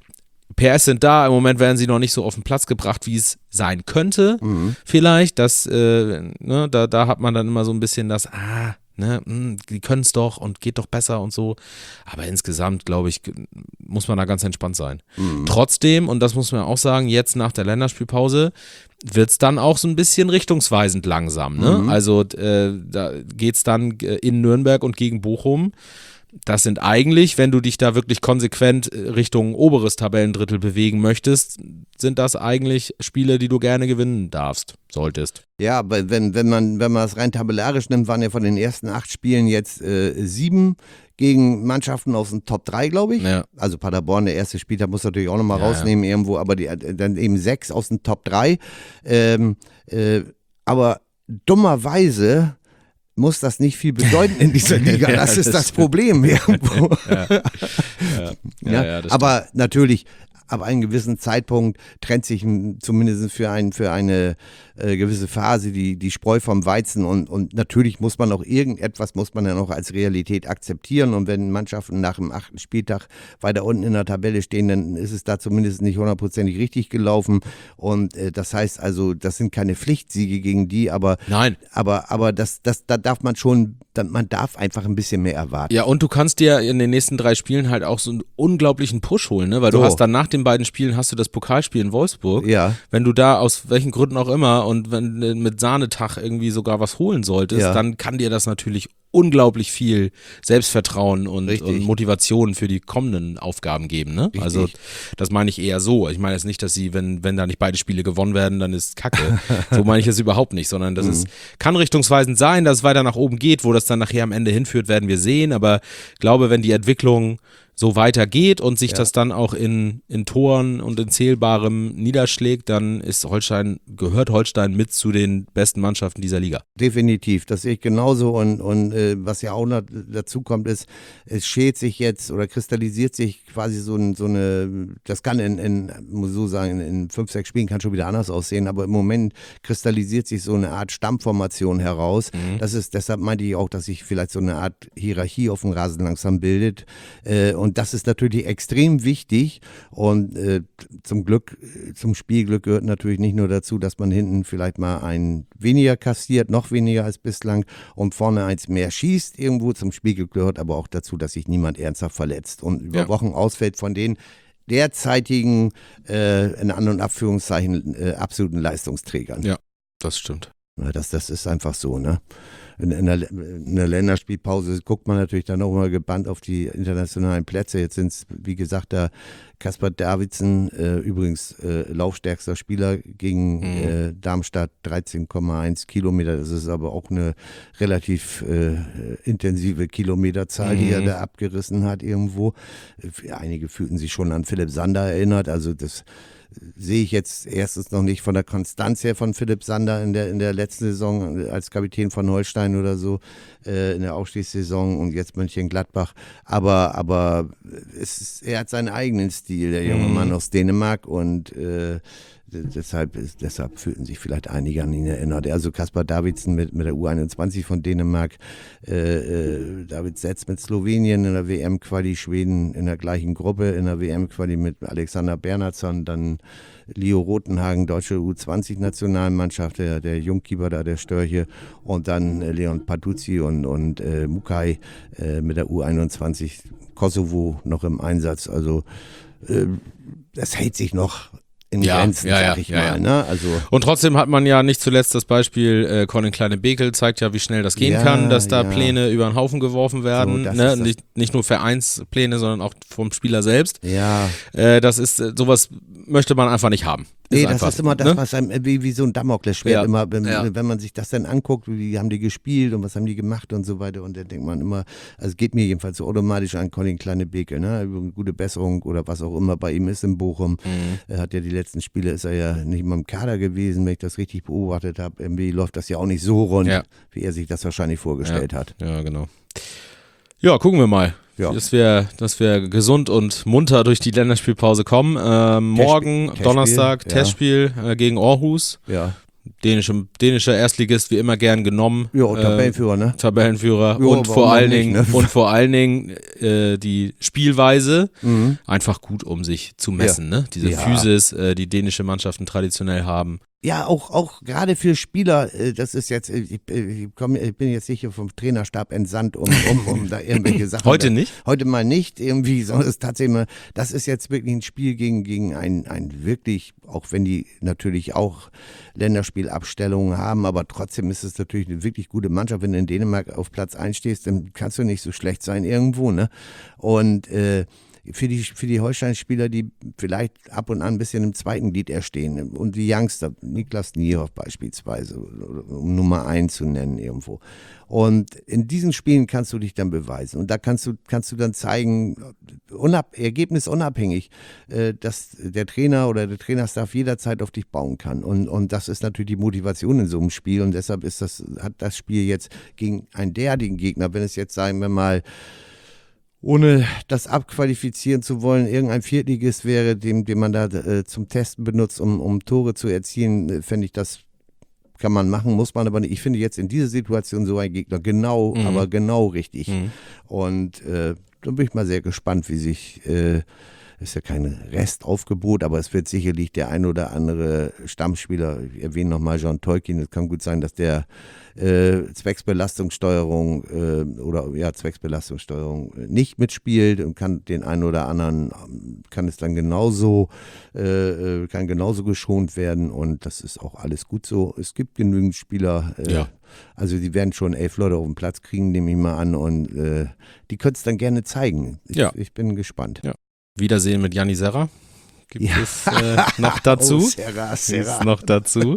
P S sind da, im Moment werden sie noch nicht so auf den Platz gebracht, wie es sein könnte, mhm. vielleicht, das, äh, ne, da, da hat man dann immer so ein bisschen das, ah, ne, mh, die können es doch und geht doch besser und so, aber insgesamt, glaube ich, muss man da ganz entspannt sein. Mhm. Trotzdem, und das muss man auch sagen, jetzt nach der Länderspielpause wird es dann auch so ein bisschen richtungsweisend langsam, ne, mhm. also äh, da geht es dann in Nürnberg und gegen Bochum. Das sind eigentlich, wenn du dich da wirklich konsequent Richtung oberes Tabellendrittel bewegen möchtest, sind das eigentlich Spiele, die du gerne gewinnen darfst, solltest. Ja, aber wenn, wenn man wenn man es rein tabellarisch nimmt, waren ja von den ersten acht Spielen jetzt äh, sieben gegen Mannschaften aus dem Top drei, glaube ich. Ja. Also Paderborn, der erste Spieltag, muss natürlich auch nochmal ja, rausnehmen ja. irgendwo, aber die, dann eben sechs aus dem Top drei. Ähm, äh, aber dummerweise muss das nicht viel bedeuten in dieser Liga. Das, ja, das ist das stimmt. Problem irgendwo. Ja. Ja. Ja. Ja, ja, aber natürlich, ab einem gewissen Zeitpunkt trennt sich zumindest für, ein, für eine äh, gewisse Phase die, die Spreu vom Weizen und, und natürlich muss man auch irgendetwas, muss man dann auch als Realität akzeptieren und wenn Mannschaften nach dem achten Spieltag weiter unten in der Tabelle stehen, dann ist es da zumindest nicht hundertprozentig richtig gelaufen und äh, das heißt also, das sind keine Pflichtsiege gegen die, aber, Nein. aber, aber das, das, da darf man schon, man darf einfach ein bisschen mehr erwarten. Ja, und du kannst dir in den nächsten drei Spielen halt auch so einen unglaublichen Push holen, ne? Weil so. Du hast dann nach den beiden Spielen hast du das Pokalspiel in Wolfsburg. Ja. Wenn du da aus welchen Gründen auch immer und wenn mit Sahnetag irgendwie sogar was holen solltest, ja. dann kann dir das natürlich unglaublich viel Selbstvertrauen und, und Motivation für die kommenden Aufgaben geben. Ne? Also das meine ich eher so. Ich meine jetzt nicht, dass sie, wenn, wenn da nicht beide Spiele gewonnen werden, dann ist Kacke. So meine ich es überhaupt nicht, sondern das mhm. ist, kann richtungsweisend sein, dass es weiter nach oben geht. Wo das dann nachher am Ende hinführt, werden wir sehen. Aber ich glaube, wenn die Entwicklung so weitergeht und sich ja. das dann auch in, in Toren und in Zählbarem niederschlägt, dann ist Holstein, gehört Holstein mit zu den besten Mannschaften dieser Liga. Definitiv, das sehe ich genauso und, und äh, was ja auch noch dazu kommt, ist, es schält sich jetzt oder kristallisiert sich quasi so, ein, so eine, das kann in, in, muss so sagen, in fünf, sechs Spielen kann schon wieder anders aussehen, aber im Moment kristallisiert sich so eine Art Stammformation heraus. Mhm. Das ist, deshalb meinte ich auch, dass sich vielleicht so eine Art Hierarchie auf dem Rasen langsam bildet äh, und das ist natürlich extrem wichtig und äh, zum Glück, zum Spielglück gehört natürlich nicht nur dazu, dass man hinten vielleicht mal ein weniger kassiert, noch weniger als bislang und vorne eins mehr schießt irgendwo. Zum Spielglück gehört aber auch dazu, dass sich niemand ernsthaft verletzt und über ja. Wochen ausfällt von den derzeitigen, äh, in An- und Abführungszeichen, äh, absoluten Leistungsträgern. Ja, das stimmt. Ja, das, das ist einfach so, ne? In, in, der, in der Länderspielpause guckt man natürlich dann auch immer gebannt auf die internationalen Plätze. Jetzt sind es, wie gesagt, der Kaspar Davidsen, äh, übrigens äh, laufstärkster Spieler gegen mhm. äh, Darmstadt, dreizehn Komma eins Kilometer. Das ist aber auch eine relativ äh, intensive Kilometerzahl, mhm. die er da abgerissen hat irgendwo. Einige fühlten sich schon an Philipp Sander erinnert, also das sehe ich jetzt erstens noch nicht von der Konstanz her von Philipp Sander in der, in der letzten Saison als Kapitän von Holstein oder so, äh, in der Aufstiegssaison und jetzt Mönchengladbach. Aber, aber es ist, er hat seinen eigenen Stil, der junge mhm. Mann aus Dänemark und äh, Deshalb, deshalb fühlten sich vielleicht einige an ihn erinnert. Also Kaspar Davidsen mit, mit der U einundzwanzig von Dänemark, äh, äh, David Setz mit Slowenien in der W M-Quali, Schweden in der gleichen Gruppe, in der W M-Quali mit Alexander Bernhardsson, dann Leo Rotenhagen, deutsche U zwanzig-Nationalmannschaft, der, der Jungkeeper da, der Störche und dann äh, Leon Patuzzi und, und äh, Mukai äh, mit der U einundzwanzig, Kosovo noch im Einsatz. Also äh, das hält sich noch in ja, Grenzen, ja, sag ich ja, mal. ja. Ne? Also, und trotzdem hat man ja nicht zuletzt das Beispiel, äh, Colin Kleine-Bekel zeigt ja, wie schnell das gehen ja, kann, dass da ja. Pläne über den Haufen geworfen werden. So, ne? nicht, nicht nur Vereinspläne, sondern auch vom Spieler selbst. Ja. Äh, das ist, sowas möchte man einfach nicht haben. Nee, ist das einfach, ist immer das, ne? was einem wie, wie so ein Damoklesschwert ja. immer, wenn, ja. wenn man sich das dann anguckt, wie haben die gespielt und was haben die gemacht und so weiter und dann denkt man immer, also es geht mir jedenfalls so automatisch an Colin Kleine-Bekel, ne? Gute Besserung oder was auch immer bei ihm ist in Bochum. Mhm. Er hat ja die letzten Spiele, ist er ja nicht mal im Kader gewesen, wenn ich das richtig beobachtet habe. Irgendwie läuft das ja auch nicht so rund, ja. wie er sich das wahrscheinlich vorgestellt ja. hat. Ja, genau. Ja, gucken wir mal. Ja. Dass, wir, dass wir gesund und munter durch die Länderspielpause kommen. Ähm, morgen, Testspiel, Donnerstag, ja. Testspiel äh, gegen Aarhus. Ja. Dänische, dänischer Erstligist, wie immer gern genommen. Ja, und Tabellenführer, ne? Tabellenführer. Jo, und, vor allen Dingen, nicht, ne? und vor allen Dingen äh, die Spielweise mhm. einfach gut, um sich zu messen. Ja. Ne? Diese ja. Physis, äh, die dänische Mannschaften traditionell haben. Ja, auch, auch gerade für Spieler, das ist jetzt, ich, ich, komm, ich bin jetzt nicht hier vom Trainerstab entsandt, um, um, um da irgendwelche Sachen. Heute nicht? Heute mal nicht irgendwie, sondern es ist tatsächlich mal, das ist jetzt wirklich ein Spiel gegen, gegen ein, ein wirklich, auch wenn die natürlich auch Länderspielabstellungen haben, aber trotzdem ist es natürlich eine wirklich gute Mannschaft. Wenn du in Dänemark auf Platz eins stehst, dann kannst du nicht so schlecht sein irgendwo, ne? Und, äh, Für die, für die Holstein-Spieler, die vielleicht ab und an ein bisschen im zweiten Glied erstehen und die Youngster, Niklas Niehoff beispielsweise, um Nummer eins zu nennen irgendwo. Und in diesen Spielen kannst du dich dann beweisen und da kannst du, kannst du dann zeigen, unab, ergebnisunabhängig, äh, dass der Trainer oder der Trainerstaff jederzeit auf dich bauen kann und, und das ist natürlich die Motivation in so einem Spiel und deshalb ist das, hat das Spiel jetzt gegen einen derartigen Gegner, wenn es jetzt, sagen wir mal, ohne das abqualifizieren zu wollen, irgendein Viertligist wäre, den, den man da äh, zum Testen benutzt, um, um Tore zu erzielen, äh, fände ich, das kann man machen, muss man aber nicht. Ich finde jetzt in dieser Situation so ein Gegner genau, mhm. aber genau richtig. Mhm. Und äh, da bin ich mal sehr gespannt, wie sich äh, ist ja kein Restaufgebot, aber es wird sicherlich der ein oder andere Stammspieler, ich erwähne nochmal John Tolkien, es kann gut sein, dass der äh, Zwecksbelastungssteuerung äh, oder ja Zwecksbelastungssteuerung nicht mitspielt und kann den einen oder anderen, kann es dann genauso, äh, kann genauso geschont werden und das ist auch alles gut so. Es gibt genügend Spieler, äh, Ja. Also die werden schon elf Leute auf den Platz kriegen, nehme ich mal an. Und äh, die können es dann gerne zeigen. Ich, Ja. ich bin gespannt. Ja. Wiedersehen mit Gianni Serra. Gibt Ja. es äh, noch dazu? Oh, Serra, Serra. Ist noch dazu.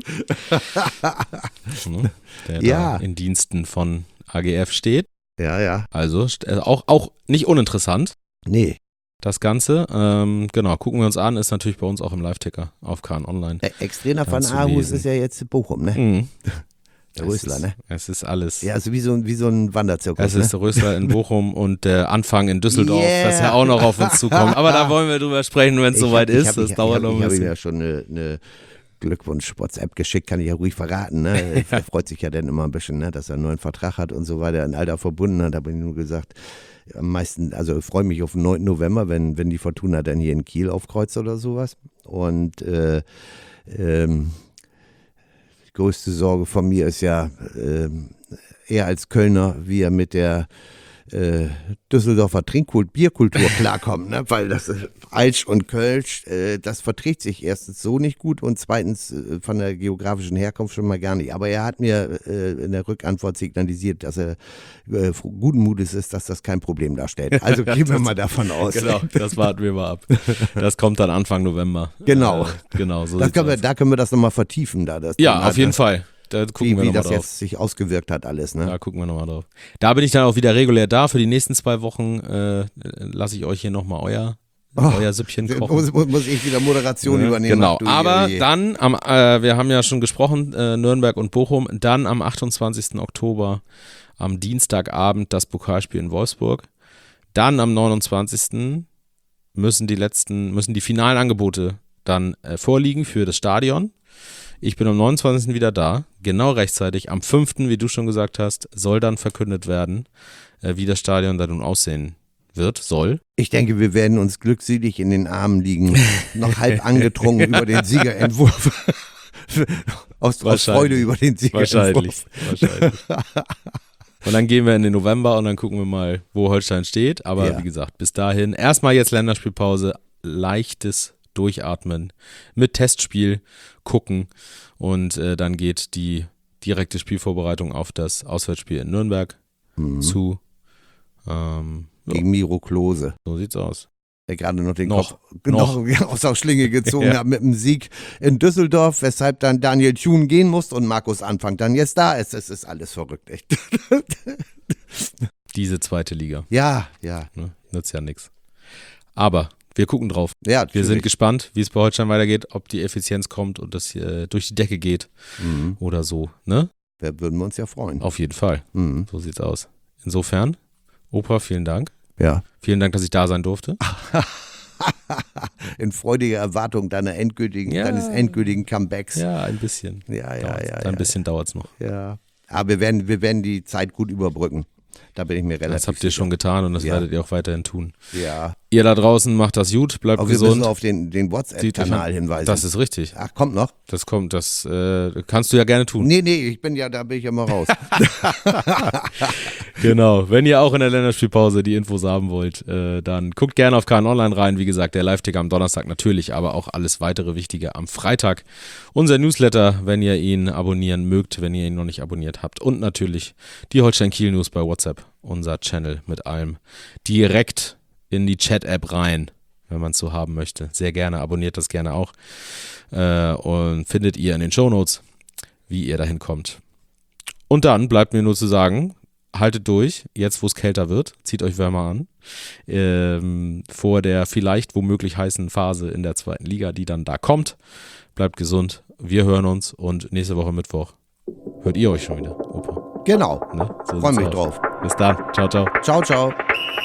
Ne, der Ja. da in Diensten von A G F steht. Ja, ja. Also st- äh, auch, auch nicht uninteressant. Nee. Das Ganze, ähm, genau, gucken wir uns an, ist natürlich bei uns auch im Live-Ticker auf K N Online. Der Ex-Trainer von Dann zu Aarhus lesen. ist ja jetzt in Bochum, ne? Mhm. Der Es Rösler, ist, ne? Es ist alles. Ja, also wie so, ein- wie so ein Wanderzirkus, Es ist ne? Rösler in Bochum und der Anfang in Düsseldorf, Yeah. das ja auch noch auf uns zukommt. Aber da wollen wir drüber sprechen, wenn es Ich soweit hab- ich ist. hab- Das ich, dauert ich, noch ich, ein Ich habe ihm bisschen. ja schon eine, eine Glückwunsch-WhatsApp geschickt, kann ich ja ruhig verraten. Ne? Er freut sich ja dann immer ein bisschen, ne? dass er einen neuen Vertrag hat und so weiter, ein alter Verbunden hat. Da habe ich nur gesagt, am meisten, also ich freue mich auf den neunten November, wenn, wenn die Fortuna dann hier in Kiel aufkreuzt oder sowas. Und äh, ähm, die größte Sorge von mir ist ja, ähm, er als Kölner, wie er mit der äh, Düsseldorfer Trinkkult, Bierkultur klarkommen, ne? Weil das äh, Altsch und Kölsch, äh, das verträgt sich erstens so nicht gut und zweitens äh, von der geografischen Herkunft schon mal gar nicht. Aber er hat mir äh, in der Rückantwort signalisiert, dass er äh, guten Mutes ist, dass das kein Problem darstellt. Also gehen wir mal davon aus. Genau, das warten wir mal ab. Das kommt dann Anfang November. Genau. Äh, genau, so Das sieht's können wir, aus. da können wir das nochmal vertiefen. Da, das Ja, Thema, auf jeden das, Fall. Da gucken Wie, wir wie nochmal das drauf. jetzt sich ausgewirkt hat alles. Ne? Da gucken wir nochmal drauf. Da bin ich dann auch wieder regulär da. Für die nächsten zwei Wochen äh, lasse ich euch hier nochmal euer, Oh, euer Süppchen kochen. Muss, muss, muss ich wieder Moderation Ja, übernehmen. Genau, Ach du aber je. dann, am, äh, wir haben ja schon gesprochen, äh, Nürnberg und Bochum, dann am achtundzwanzigsten Oktober, am Dienstagabend das Pokalspiel in Wolfsburg. Dann am neunundzwanzigsten müssen die letzten, müssen die finalen Angebote dann äh, vorliegen für das Stadion. Ich bin am neunundzwanzigsten wieder da, genau rechtzeitig. Am fünften, wie du schon gesagt hast, soll dann verkündet werden, äh, wie das Stadion da nun aussehen wird, soll. Ich denke, wir werden uns glückselig in den Armen liegen, noch halb angetrunken über den Siegerentwurf. aus, aus Wahrscheinlich. Freude über den Wahrscheinlich. Siegerentwurf. Wahrscheinlich. Und dann gehen wir in den November und dann gucken wir mal, wo Holstein steht. Aber Ja. wie gesagt, bis dahin erstmal jetzt Länderspielpause, leichtes Durchatmen mit Testspiel gucken und äh, dann geht die direkte Spielvorbereitung auf das Auswärtsspiel in Nürnberg Mhm. zu. Ähm, ja, Gegen Miro Klose, so sieht's aus. der gerade noch den Noch. Kopf noch. aus der Schlinge gezogen Ja. hat mit dem Sieg in Düsseldorf, weshalb dann Daniel Thun gehen musste und Markus Anfang dann jetzt da ist. Es ist alles verrückt, echt. Diese zweite Liga. Ja, ja, Ne? Nützt ja nichts. Aber wir gucken drauf. ja. Wir sind natürlich. gespannt, wie es bei Holstein weitergeht, ob die Effizienz kommt und das äh, durch die Decke geht Mhm. oder so. Ne? Da würden wir uns ja freuen. Auf jeden Fall. Mhm. So sieht's aus. Insofern, Opa, vielen Dank. Ja. Vielen Dank, dass ich da sein durfte. In freudiger Erwartung deiner endgültigen, Ja. deines endgültigen Comebacks. Ja, ein bisschen. ja, ja. Dauert's. ja, ein ja, bisschen dauert's noch. ja. Aber wir werden, wir werden die Zeit gut überbrücken. Da bin ich mir relativ Das habt ihr sicher. schon getan und das Ja. werdet ihr auch weiterhin tun. Ja. Ihr da draußen macht das gut, bleibt Aber wir gesund. müssen auf den, den Zieht euch WhatsApp-Kanal an. hinweisen. Das ist richtig. Ach, kommt noch? Das kommt, das äh, kannst du ja gerne tun. Nee, nee, ich bin ja, da bin ich ja mal raus. Genau, wenn ihr auch in der Länderspielpause die Infos haben wollt, äh, dann guckt gerne auf K N Online rein. Wie gesagt, der Live-Ticker am Donnerstag natürlich, aber auch alles weitere Wichtige am Freitag. Unser Newsletter, wenn ihr ihn abonnieren mögt, wenn ihr ihn noch nicht abonniert habt. Und natürlich die Holstein Kiel News bei WhatsApp, unser Channel mit allem. Direkt in die Chat-App rein, wenn man es so haben möchte. Sehr gerne, abonniert das gerne auch. Äh, und findet ihr in den Shownotes, wie ihr dahin kommt. Und dann bleibt mir nur zu sagen, haltet durch, jetzt wo es kälter wird, zieht euch wärmer an, ähm, vor der vielleicht womöglich heißen Phase in der zweiten Liga, die dann da kommt. Bleibt gesund, wir hören uns und nächste Woche Mittwoch hört ihr euch schon wieder, Opa. Genau. Ne? So Freu sieht's mich aus. drauf. Bis dann, ciao, ciao. Ciao, ciao.